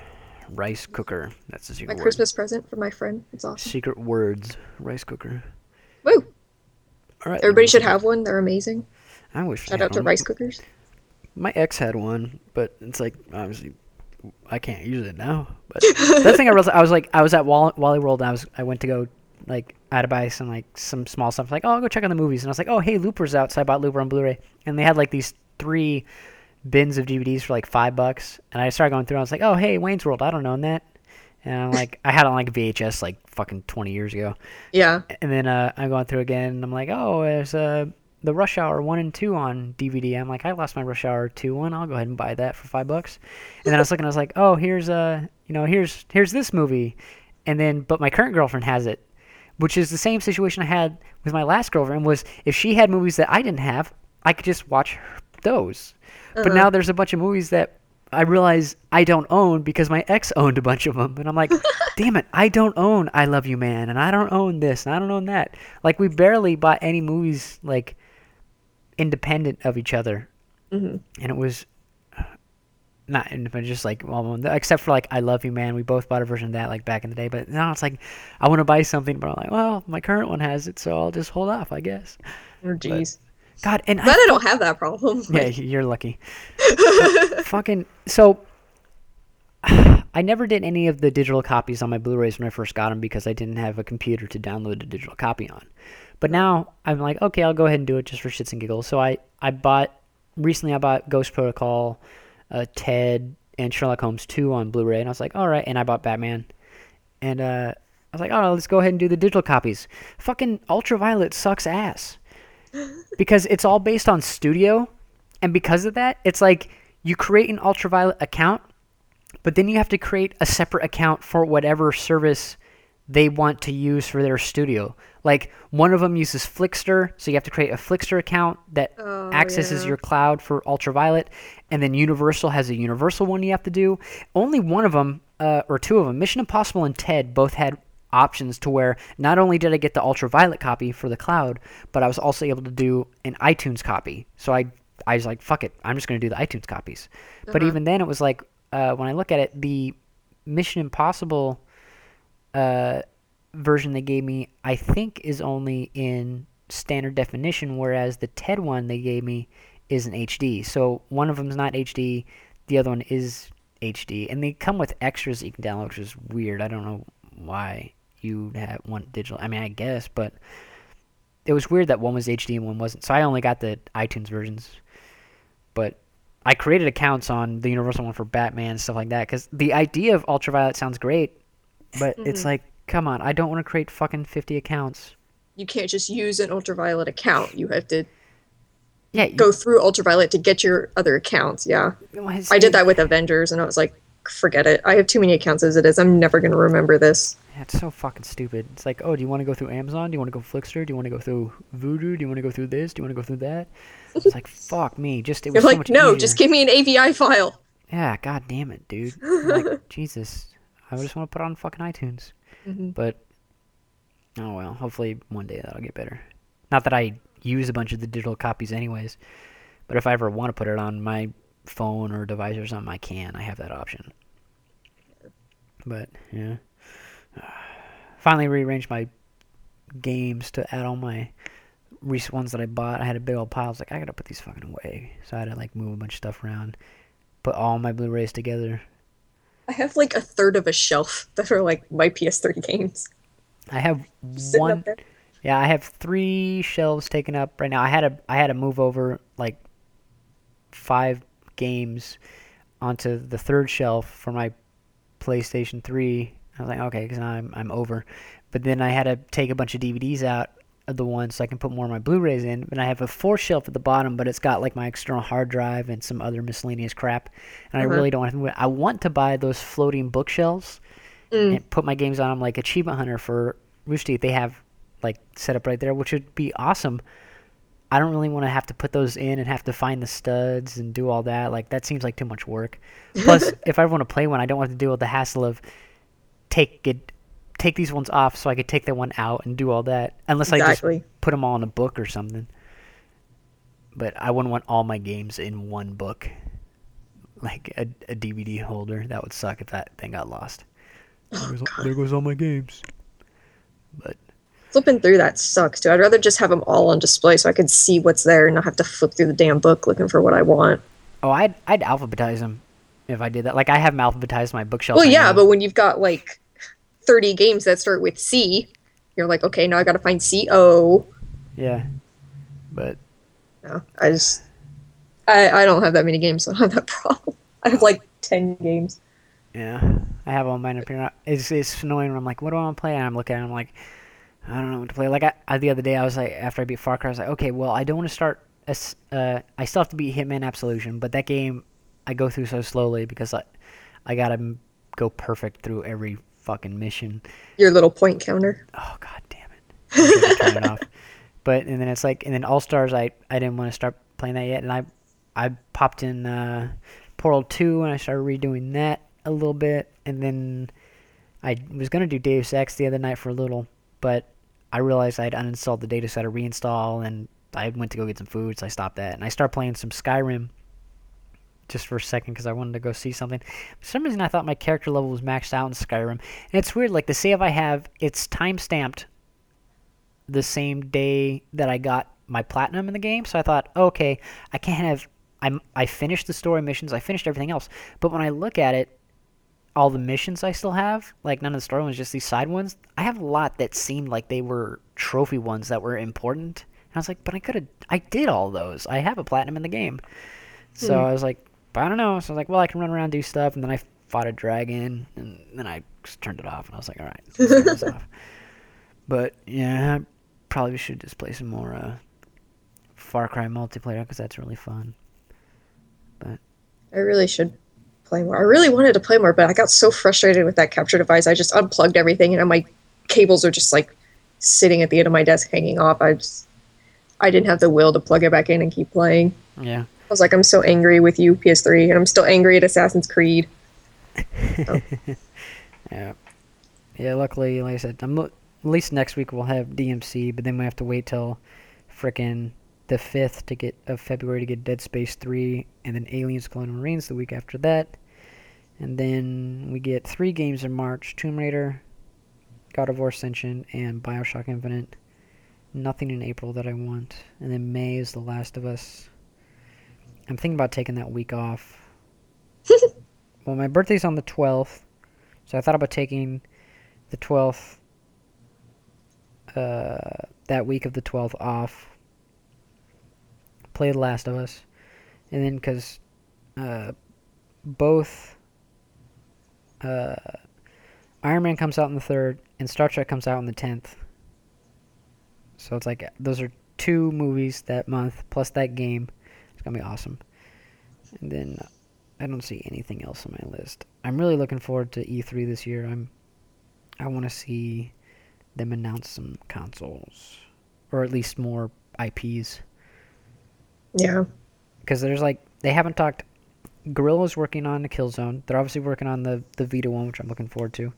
rice cooker. That's the secret My word. Christmas present for my friend. It's awesome. Secret words, rice cooker. Woo! All right. Everybody should have one. They're amazing. I wish. Shout out to rice cookers. My ex had one, but it's like obviously I can't use it now. But the thing I was at Wally World. And I went to go like I had to buy some small stuff. Like, oh, I'll go check on the movies, and I was like, oh, hey, Looper's out, so I bought Looper on Blu-ray, and they had like these 3 bins of DVDs for like $5, and I started going through. And I was like, oh, hey, Wayne's World, I don't own that, and I'm like, I had it on like VHS like fucking 20 years ago. Yeah. And then I'm going through again, and I'm like, oh, there's the Rush Hour 1 and 2 on DVD. I'm like, I lost my Rush Hour 2 one. I'll go ahead and buy that for $5. And then I was looking, I was like, oh, here's here's this movie, and then but my current girlfriend has it, which is the same situation I had with my last girlfriend. Was if she had movies that I didn't have, I could just watch those. But now there's a bunch of movies that I realize I don't own because my ex owned a bunch of them. And I'm like, damn it, I don't own I Love You Man, and I don't own this, and I don't own that. Like, we barely bought any movies, like, independent of each other. Mm-hmm. And it was not independent, just like, well, except for, like, I Love You Man. We both bought a version of that, like, back in the day. But now it's like, I want to buy something, but I'm like, well, my current one has it, so I'll just hold off, I guess. Oh, jeez. God, and I don't have that problem. Yeah, you're lucky. Fucking so, I never did any of the digital copies on my Blu-rays when I first got them because I didn't have a computer to download a digital copy on. But now I'm like, okay, I'll go ahead and do it just for shits and giggles. So I bought Ghost Protocol, Ted, and Sherlock Holmes 2 on Blu-ray, and I was like, all right. And I bought Batman, and I was like, oh, let's go ahead and do the digital copies. Fucking Ultraviolet sucks ass. Because it's all based on Studio, and because of that, it's like you create an Ultraviolet account, but then you have to create a separate account for whatever service they want to use for their studio. Like, one of them uses Flickster, so you have to create a Flickster account that accesses your cloud for Ultraviolet, and then Universal has a Universal one you have to do. Only one of them, or 2 of them, Mission Impossible and Ted, both had options to where not only did I get the Ultraviolet copy for the cloud, but I was also able to do an iTunes copy. So I was like, fuck it, I'm just going to do the iTunes copies. But even then, it was like, when I look at it, the Mission Impossible version they gave me, I think, is only in standard definition, whereas the TED one they gave me is in HD. So one of them is not HD, the other one is HD. And they come with extras that you can download, which is weird. I don't know why you want digital. I mean, I guess, but it was weird that one was HD and one wasn't. So I only got the iTunes versions. But I created accounts on the Universal one for Batman and stuff like that, because the idea of Ultraviolet sounds great, but it's like, come on, I don't want to create fucking 50 accounts. You can't just use an Ultraviolet account. You have to go through Ultraviolet to get your other accounts, yeah. I did that with Avengers, and I was like, forget it. I have too many accounts as it is. I'm never going to remember this. Yeah, it's so fucking stupid. It's like, oh, do you want to go through Amazon? Do you want to go Flickster? Do you want to go through Vudu? Do you want to go through this? Do you want to go through that? It's like, fuck me. It was You're so like, much no, easier. just give me an AVI file. Yeah, god damn it, dude. Like, Jesus. I just want to put it on fucking iTunes. But, oh well. Hopefully one day that'll get better. Not that I use a bunch of the digital copies anyways, but if I ever want to put it on my phone or device or something, I can. I have that option. But, yeah. Finally rearranged my games to add all my recent ones that I bought. I had a big old pile. I was like, I gotta put these fucking away. So I had to, like, move a bunch of stuff around. Put all my Blu-rays together. I have, like, a third of a shelf that are, like, my PS3 games. I have Sitting one... up there. Yeah, I have 3 shelves taken up right now. I had to move over, like, 5 games onto the third shelf for my PlayStation 3. I was like, okay, because I'm over. But then I had to take a bunch of DVDs out of the one so I can put more of my Blu-rays in. And I have a 4th shelf at the bottom, but it's got like my external hard drive and some other miscellaneous crap. And I really don't want to. I want to buy those floating bookshelves and put my games on them, like Achievement Hunter for Rooster Teeth. They have like set up right there, which would be awesome. I don't really want to have to put those in and have to find the studs and do all that. Like, that seems like too much work. Plus, if I want to play one, I don't want to deal with the hassle of take these ones off so I could take that one out and do all that. Unless I just put them all in a book or something. But I wouldn't want all my games in one book. like a DVD holder. That would suck if that thing got lost. There goes all my games. But flipping through that sucks too. I'd rather just have them all on display so I can see what's there and not have to flip through the damn book looking for what I want. Oh, I'd alphabetize them if I did that. Like I have them alphabetized my bookshelf. Well, yeah, but when you've got like 30 games that start with C, you're like, okay, now I got to find CO. Yeah, but no, I don't have that many games, so I don't have that problem. I have like 10 games. Yeah, I have all mine up here. It's annoying when I'm like, what do I want to play? And I'm looking at it, I'm like, I don't know what to play. Like the other day, I was like, after I beat Far Cry, I was like, okay, well, I don't want to start. I still have to beat Hitman Absolution, but that game I go through so slowly because I gotta go perfect through every fucking mission. Your little point counter. Oh god damn it! I should turn it off. But and then it's like, and then All Stars, I didn't want to start playing that yet, and I popped in Portal 2 and I started redoing that a little bit, and then I was gonna do Deus Ex the other night for a little, but I realized I'd uninstalled the data, so I had to reinstall, and I went to go get some food, so I stopped that, and I started playing some Skyrim just for a second because I wanted to go see something. For some reason, I thought my character level was maxed out in Skyrim, and it's weird. Like the save I have, it's time stamped the same day that I got my platinum in the game, so I thought, okay, I can't have. I finished the story missions, I finished everything else, but when I look at it, all the missions I still have, like none of the story ones, just these side ones, I have a lot that seemed like they were trophy ones that were important. And I was like, but I did all those. I have a platinum in the game. So I was like, but I don't know. So I was like, well, I can run around and do stuff. And then I fought a dragon, and then I just turned it off. And I was like, all right, let's turn this off. But yeah, I probably should just play some more Far Cry multiplayer because that's really fun. But I really should play more. I really wanted to play more, but I got so frustrated with that capture device. I just unplugged everything, and my cables are just like sitting at the end of my desk hanging off. I didn't have the will to plug it back in and keep playing. yeah. I was like, I'm so angry with you, PS3, and I'm still angry at Assassin's Creed. So. Yeah. Yeah, luckily, like I said, at least next week we'll have DMC, but then we have to wait till frickin' the 5th of February to get Dead Space 3, and then Aliens Colonial Marines the week after that. And then we get 3 games in March: Tomb Raider, God of War Ascension, and Bioshock Infinite. Nothing in April that I want. And then May is The Last of Us. I'm thinking about taking that week off. Well, my birthday's on the 12th, so I thought about taking the 12th, that week of the 12th off, play The Last of Us, and then because both Iron Man comes out on the 3rd and Star Trek comes out on the 10th. So it's like those are 2 movies that month plus that game. It's gonna be awesome. And then I don't see anything else on my list. I'm really looking forward to E3 this year. I want to see them announce some consoles, or at least more IPs. Yeah. Because there's like, they haven't talked. Guerrilla's working on the Killzone. They're obviously working on the Vita one, which I'm looking forward to.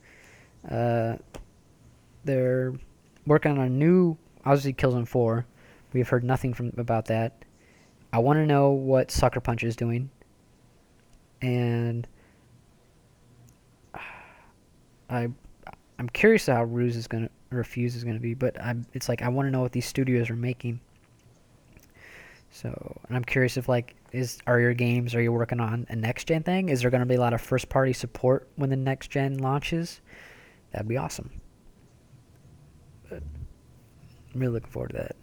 They're working on a new, obviously, Killzone 4. We've heard nothing about that. I want to know what Sucker Punch is doing. And I'm curious how Fuse is going to be, but it's like I want to know what these studios are making. So, and I'm curious if are you working on a next gen thing? Is there going to be a lot of first party support when the next gen launches? That'd be awesome. But I'm really looking forward to that.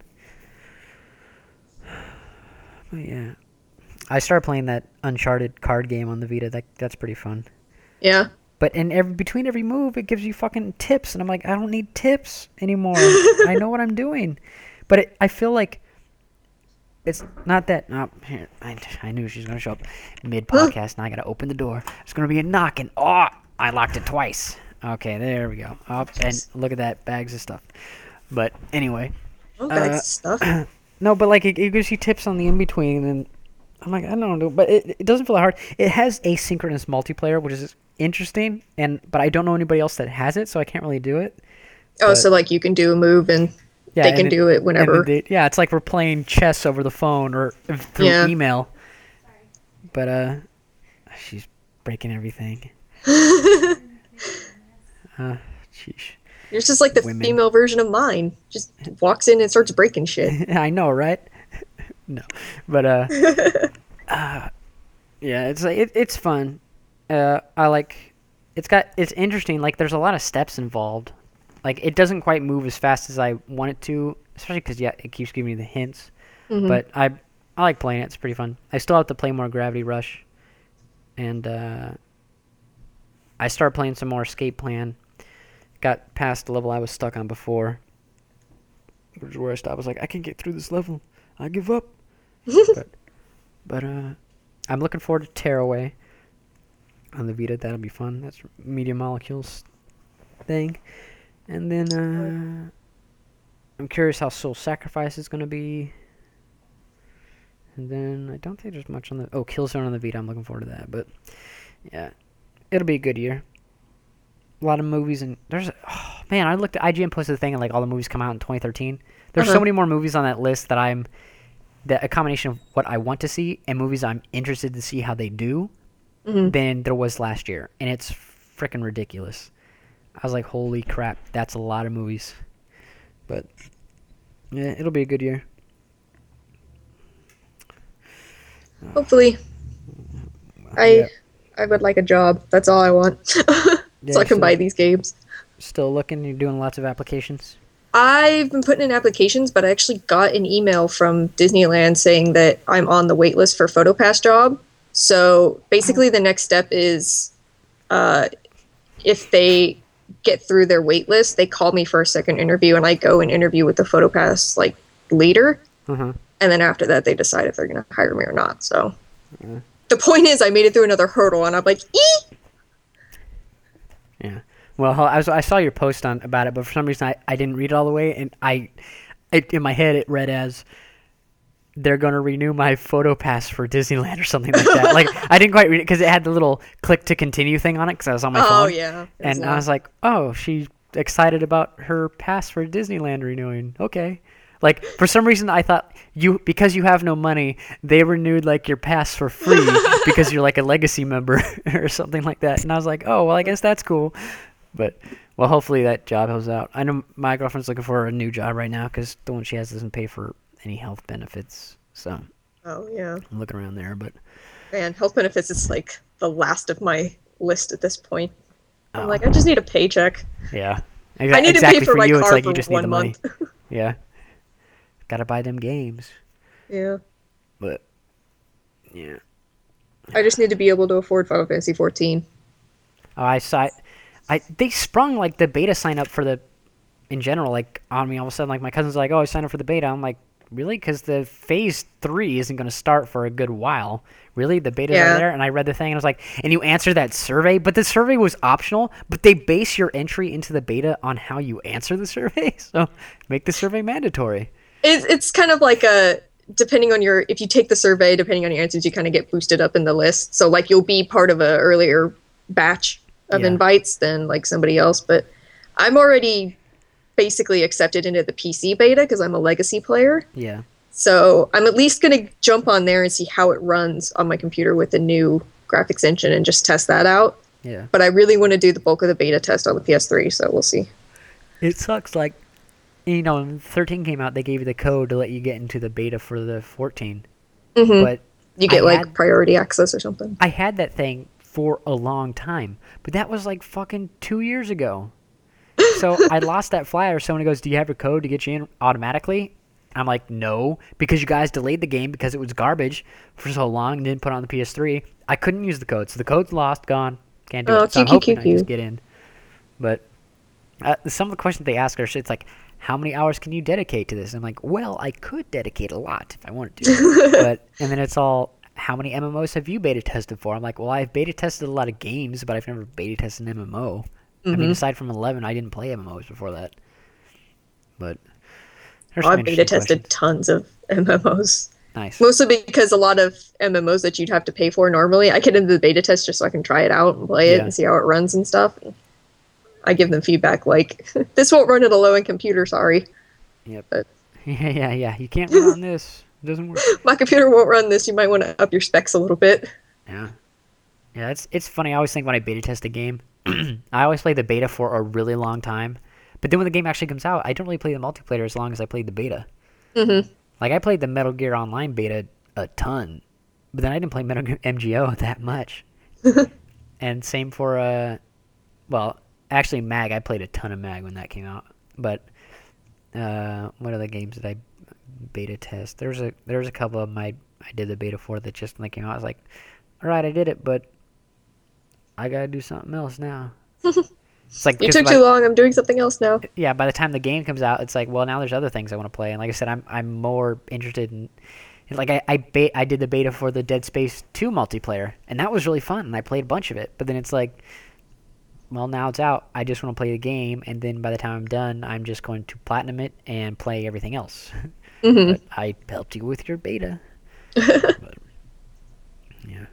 But yeah, I started playing that Uncharted card game on the Vita. That's pretty fun. Yeah. But between every move, it gives you fucking tips, and I'm like, I don't need tips anymore. I know what I'm doing. But I feel like it's not that. Oh, here, I knew she was gonna show up mid-podcast, and I gotta open the door. It's gonna be a knock, and I locked it twice. Okay, there we go. And look at that, bags of stuff. But anyway, bags of stuff. No, but like it gives you tips on the in between, and I'm like, I don't know, but it doesn't feel hard. It has asynchronous multiplayer, which is interesting, but I don't know anybody else that has it, so I can't really do it. Oh, so like you can do a move and they can do it whenever. It's like we're playing chess over the phone or through email. But She's breaking everything. Sheesh. You're just like the female version of mine. Just walks in and starts breaking shit. I know, right? No, but yeah, it's fun. I like. It's interesting. Like, there's a lot of steps involved. Like, it doesn't quite move as fast as I want it to, especially because it keeps giving me the hints. Mm-hmm. But I like playing it. It's pretty fun. I still have to play more Gravity Rush, and I started playing some more Escape Plan. Got past the level I was stuck on before, which is where I stopped. I was like, I can get through this level. I give up. but I'm looking forward to Tearaway on the Vita. That'll be fun. That's Media Molecules thing. And then I'm curious how Soul Sacrifice is going to be. And then I don't think there's much on the... Oh, Killzone on the Vita. I'm looking forward to that. But, yeah, it'll be a good year. A lot of movies. And there's... Oh, man, I looked at... IGN posted a thing and, like, all the movies come out in 2013. There's so many more movies on that list that a combination of what I want to see and movies I'm interested to see how they do than there was last year. And it's freaking ridiculous. I was like, holy crap, that's a lot of movies. But, yeah, it'll be a good year. Hopefully. I would like a job. That's all I want. So I can buy these games. Still looking? You're doing lots of applications? I've been putting in applications, but I actually got an email from Disneyland saying that I'm on the wait list for PhotoPass job. So basically the next step is if they get through their wait list, they call me for a second interview, and I go and interview with the PhotoPass like leader. And then after that, they decide if they're going to hire me or not. So the point is I made it through another hurdle, and I'm like, ee! Yeah. Well, I saw your post about it, but for some reason I didn't read it all the way, and in my head it read as they're going to renew my PhotoPass for Disneyland or something like that. Like, I didn't quite read it because it had the little click to continue thing on it because I was on my phone. Oh, yeah. And I was like, oh, she's excited about her pass for Disneyland renewing. Okay. Like, for some reason I thought because you have no money, they renewed, like, your pass for free because you're, like, a legacy member or something like that. And I was like, oh, well, I guess that's cool. But, well, hopefully that job helps out. I know my girlfriend's looking for a new job right now because the one she has doesn't pay for any health benefits. So, oh, yeah. I'm looking around there, but... Man, health benefits is, like, the last of my list at this point. I'm like, I just need a paycheck. Yeah. I need to pay for my car for 1 month. Yeah. Gotta buy them games. Yeah. But, yeah. I just need to be able to afford Final Fantasy 14. Oh, I saw it. They sprung, like, the beta sign up for the... In general, like, on me all of a sudden. Like, my cousin's like, oh, I signed up for the beta. I'm like, really? Because the Phase 3 isn't going to start for a good while. Really? The beta's are there? And I read the thing, and I was like, and you answered that survey? But the survey was optional, but they base your entry into the beta on how you answer the survey. So make the survey mandatory. It's kind of like depending on if you take the survey, depending on your answers, you kind of get boosted up in the list. So, like, you'll be part of a earlier batch of invites than, like, somebody else. But I'm already basically accepted into the PC beta because I'm a legacy player. Yeah. So I'm at least going to jump on there and see how it runs on my computer with the new graphics engine and just test that out. Yeah. But I really want to do the bulk of the beta test on the PS3, so we'll see. It sucks, like, you know, when 13 came out, they gave you the code to let you get into the beta for the 14. Mm-hmm. But you get, priority access or something. I had that thing for a long time, but that was, like, fucking 2 years ago. So I lost that flyer. Someone goes, do you have a code to get you in automatically? I'm like, no, because you guys delayed the game because it was garbage for so long and didn't put it on the PS3. I couldn't use the code, so the code's lost, gone. Can't do it. So I'm hoping I just get in. But some of the questions they ask are, it's like, how many hours can you dedicate to this? I'm like, well, I could dedicate a lot if I wanted to. And then it's all, how many MMOs have you beta tested for? I'm like, well, I've beta tested a lot of games, but I've never beta tested an MMO. I mean, aside from 11, I didn't play MMOs before that. But I've beta tested tons of MMOs. Nice. Mostly because a lot of MMOs that you'd have to pay for normally, I get into the beta test just so I can try it out and play it and see how it runs and stuff. And I give them feedback like, this won't run at a low-end computer, sorry. Yep. But yeah. You can't run on this. It doesn't work. My computer won't run this. You might want to up your specs a little bit. Yeah. Yeah, it's funny. I always think when I beta test a game, I always play the beta for a really long time. But then when the game actually comes out, I don't really play the multiplayer as long as I played the beta. Mm-hmm. Like, I played the Metal Gear Online beta a ton, but then I didn't play Metal Gear MGO that much. And same for, well, actually MAG. I played a ton of MAG when that came out. But what other games did I beta test? There was a couple of them I did the beta for that just when they came out. I was like, all right, I did it, but I gotta do something else now. It's like, you took too long. I'm doing something else now. Yeah, by the time the game comes out, it's like, well, now there's other things I want to play. And like I said, I'm more interested in, like, I did the beta for the Dead Space 2 multiplayer, and that was really fun, and I played a bunch of it. But then it's like, well, now it's out. I just want to play the game, and then by the time I'm done, I'm just going to platinum it and play everything else. Mm-hmm. But I helped you with your beta. But, yeah.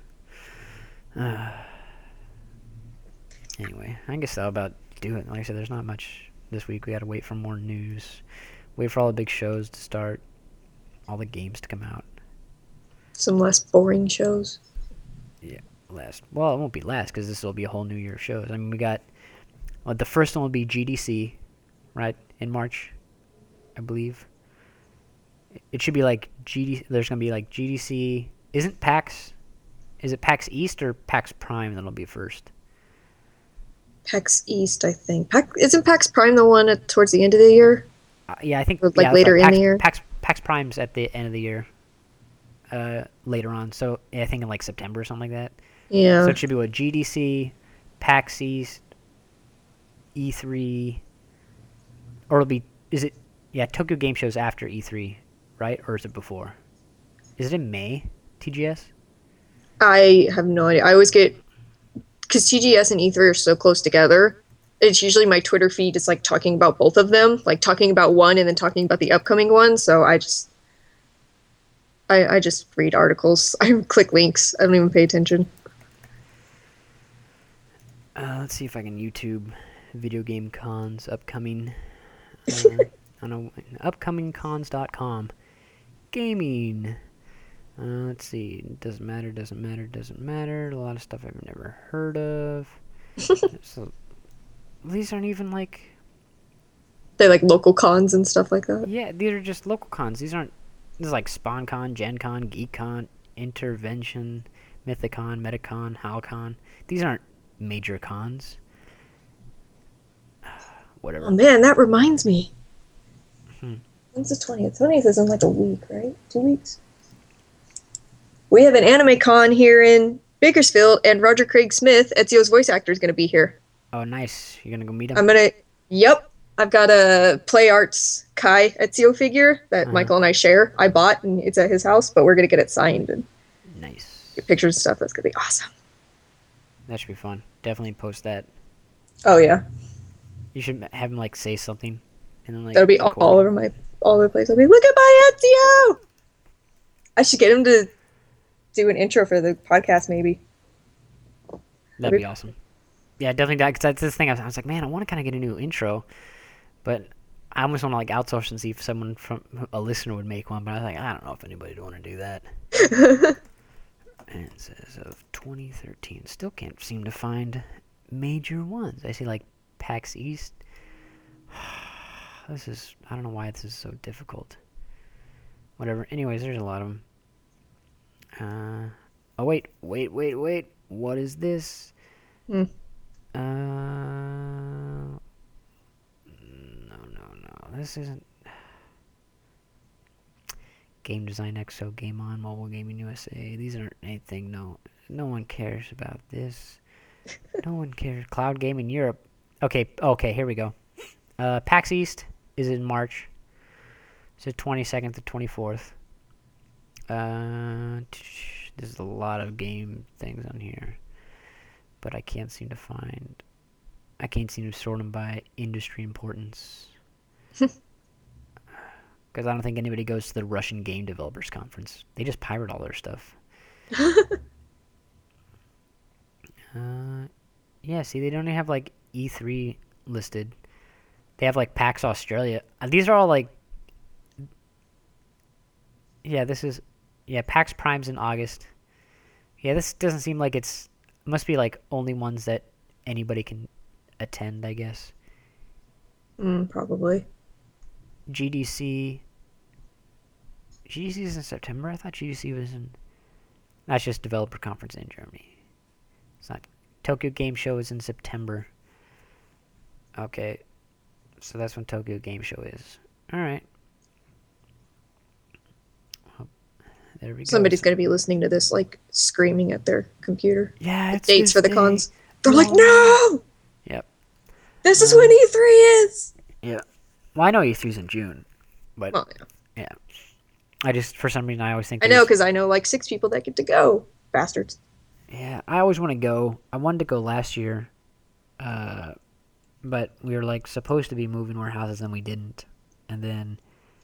Anyway, I guess that'll about do it. Like I said, there's not much this week. We got to wait for more news. Wait for all the big shows to start. All the games to come out. Some less boring shows. Yeah, last. Well, it won't be last because this will be a whole new year of shows. I mean, we got... Well, the first one will be GDC, right, in March, I believe. It should be like GDC... There's going to be like GDC... Isn't PAX... Is it PAX East or PAX Prime that'll be first? PAX East, I think. Isn't PAX Prime the one towards the end of the year? Yeah, I think... Or like later in the year? PAX Prime's at the end of the year. Later on. So, yeah, I think in like September or something like that. Yeah. So it should be what? GDC, PAX East, E3... Or it'll be... Is it... Yeah, Tokyo Game Show's after E3, right? Or is it before? Is it in May, TGS? I have no idea. I always get... Because TGS and E3 are so close together, it's usually my Twitter feed is like talking about both of them, like talking about one and then talking about the upcoming one. So I just read articles. I click links. I don't even pay attention. Let's see if I can YouTube video game cons upcoming. I know upcomingcons.com. Gaming. Let's see. Doesn't matter. A lot of stuff I've never heard of. So, these aren't even like... They're like local cons and stuff like that? Yeah, these are just local cons. These aren't... This is like SpawnCon, GenCon, GeekCon, Intervention, Mythicon, Metacon, HowlCon. These aren't major cons. Whatever. Oh man, that reminds me. When's the 20th? 20th is in like a week, right? 2 weeks? We have an anime con here in Bakersfield, and Roger Craig Smith, Ezio's voice actor, is going to be here. Oh, nice. You're going to go meet him? Yep. I've got a Play Arts Kai Ezio figure that Michael and I share. I bought, and it's at his house, but we're going to get it signed and nice. Get pictures and stuff. That's going to be awesome. That should be fun. Definitely post that. Oh, yeah. You should have him, like, say something. And then, like, that'll be all over the place. I'll be, look at my Ezio! I should get him to do an intro for the podcast, maybe. That'd be awesome. Yeah, definitely. Because that's this thing. I was like, man, I want to kind of get a new intro, but I almost want to like outsource and see if someone from a listener would make one. But I was like, I don't know if anybody would want to do that. And it says of 2013, still can't seem to find major ones. I see like PAX East. I don't know why this is so difficult. Whatever. Anyways, there's a lot of them. Oh, wait. What is this? No. This isn't... Game Design Expo, Game On, Mobile Gaming USA. These aren't anything. No one cares about this. No one cares. Cloud Gaming Europe. Okay, here we go. PAX East is in March. So 22nd to 24th. There's a lot of game things on here, but I can't seem to sort them by industry importance. Because I don't think anybody goes to the Russian Game Developers Conference. They just pirate all their stuff. Yeah, see, they don't even have like E3 listed. They have like PAX Australia. These are all like... Yeah, PAX Prime's in August. Yeah, this doesn't seem like it's must be like only ones that anybody can attend, I guess. Probably. GDC is in September. I thought GDC was in. That's just developer conference in Germany. It's not. Tokyo Game Show is in September. Okay, so that's when Tokyo Game Show is. All right. Well, there we go. Somebody's going to be listening to this, like, screaming at their computer. Yeah, it's dates for the Tuesday. cons. They're like, no! Yep. This is when E3 is! Yeah. Well, I know E3's in June, but Well, yeah. I just, for some reason, I always think I know, because I know, like, 6 people that get to go. Bastards. Yeah, I always want to go. I wanted to go last year, but we were, like, supposed to be moving warehouses, and we didn't. And then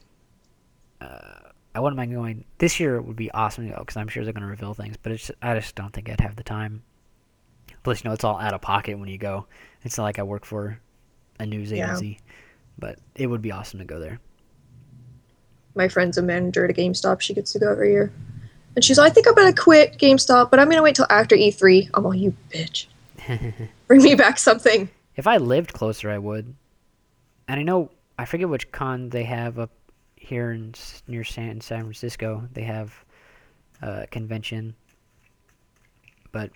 I wouldn't mind going. This year would be awesome to go, because I'm sure they're going to reveal things, but I just don't think I'd have the time. Plus, it's all out of pocket when you go. It's not like I work for a news agency, but it would be awesome to go there. My friend's a manager at a GameStop. She gets to go every year. And she's like, I think I'm going to quit GameStop, but I'm going to wait till after E3. I'm all, you bitch. Bring me back something. If I lived closer, I would. And I forget which con they have up here near San Francisco. They have a convention. But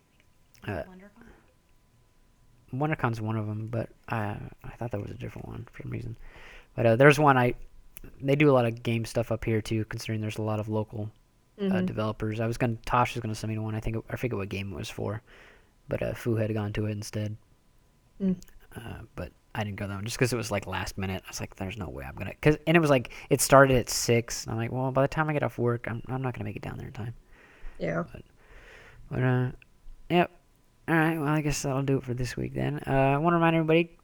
WonderCon's one of them, but I thought that was a different one for some reason. But there's one they do a lot of game stuff up here too, considering there's a lot of local developers. Tosh was gonna send me to one. I forget what game it was for, but Fu had gone to it instead. But I didn't go that one just because it was like last minute. I was like, "There's no way I'm gonna." And it was like it started at 6. I'm like, well, by the time I get off work, I'm not gonna make it down there in time. Yeah. But yep. All right. Well, I guess that'll do it for this week then. I want to remind everybody.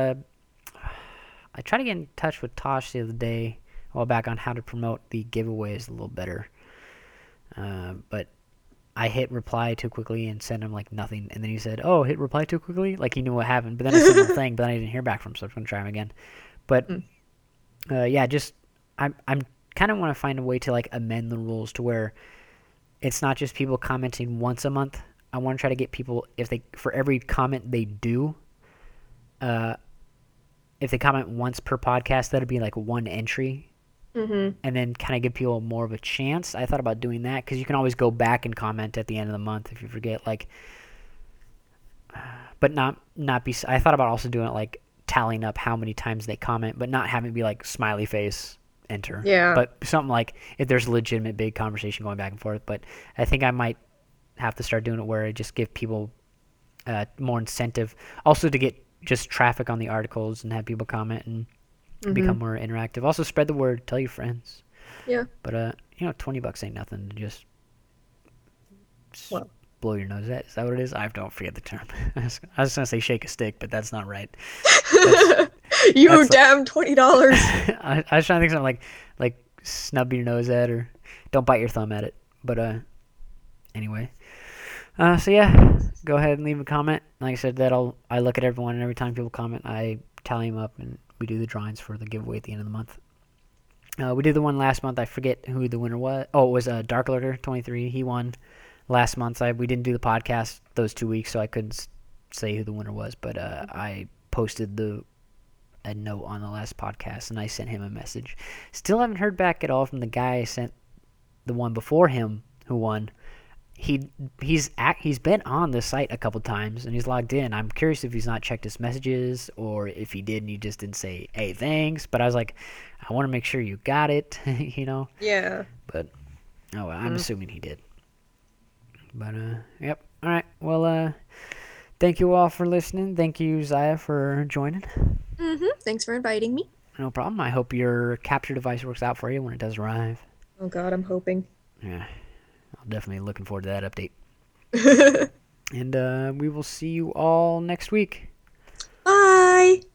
I tried to get in touch with Tosh the other day, a while back, on how to promote the giveaways a little better. But I hit reply too quickly and sent him like nothing, and then he said, "Oh, hit reply too quickly," like he knew what happened. But then I sent him a thing, but then I didn't hear back from him, so I'm gonna try him again. But yeah, just I'm kind of want to find a way to like amend the rules to where it's not just people commenting once a month. I want to try to get people, for every comment they do, if they comment once per podcast, that'd be like one entry. And then kind of give people more of a chance. I thought about doing that because you can always go back and comment at the end of the month if you forget. Like, but not be. I thought about also doing it like tallying up how many times they comment, but not having it be like smiley face enter. Yeah. But something like if there's a legitimate big conversation going back and forth. But I think I might have to start doing it where I just give people more incentive, also to get just traffic on the articles and have people comment and become more interactive. Also spread the word, tell your friends. Yeah. But $20 ain't nothing to just blow your nose at. Is that what it is? I don't forget the term. I was gonna say shake a stick, but that's not right. You damn $20. I was trying to think something like snub your nose at, or don't bite your thumb at it. But anyway. So yeah, go ahead and leave a comment. Like I said, I look at everyone, and every time people comment, I tally them up, and we do the drawings for the giveaway at the end of the month. We did the one last month. I forget who the winner was. Oh, it was Dark Lurker 23. He won last month. We didn't do the podcast those 2 weeks, so I couldn't say who the winner was. But I posted a note on the last podcast, and I sent him a message. Still haven't heard back at all from the guy I sent the one before him who won. He's been on the site a couple times and he's logged in. I'm curious if he's not checked his messages or if he did and he just didn't say, "Hey, thanks." But I was like, I want to make sure you got it, Yeah. But I'm assuming he did. But yep. All right. Well, thank you all for listening. Thank you, Zaya, for joining. Thanks for inviting me. No problem. I hope your capture device works out for you when it does arrive. Oh God, I'm hoping. Yeah. I'm definitely looking forward to that update. And we will see you all next week. Bye.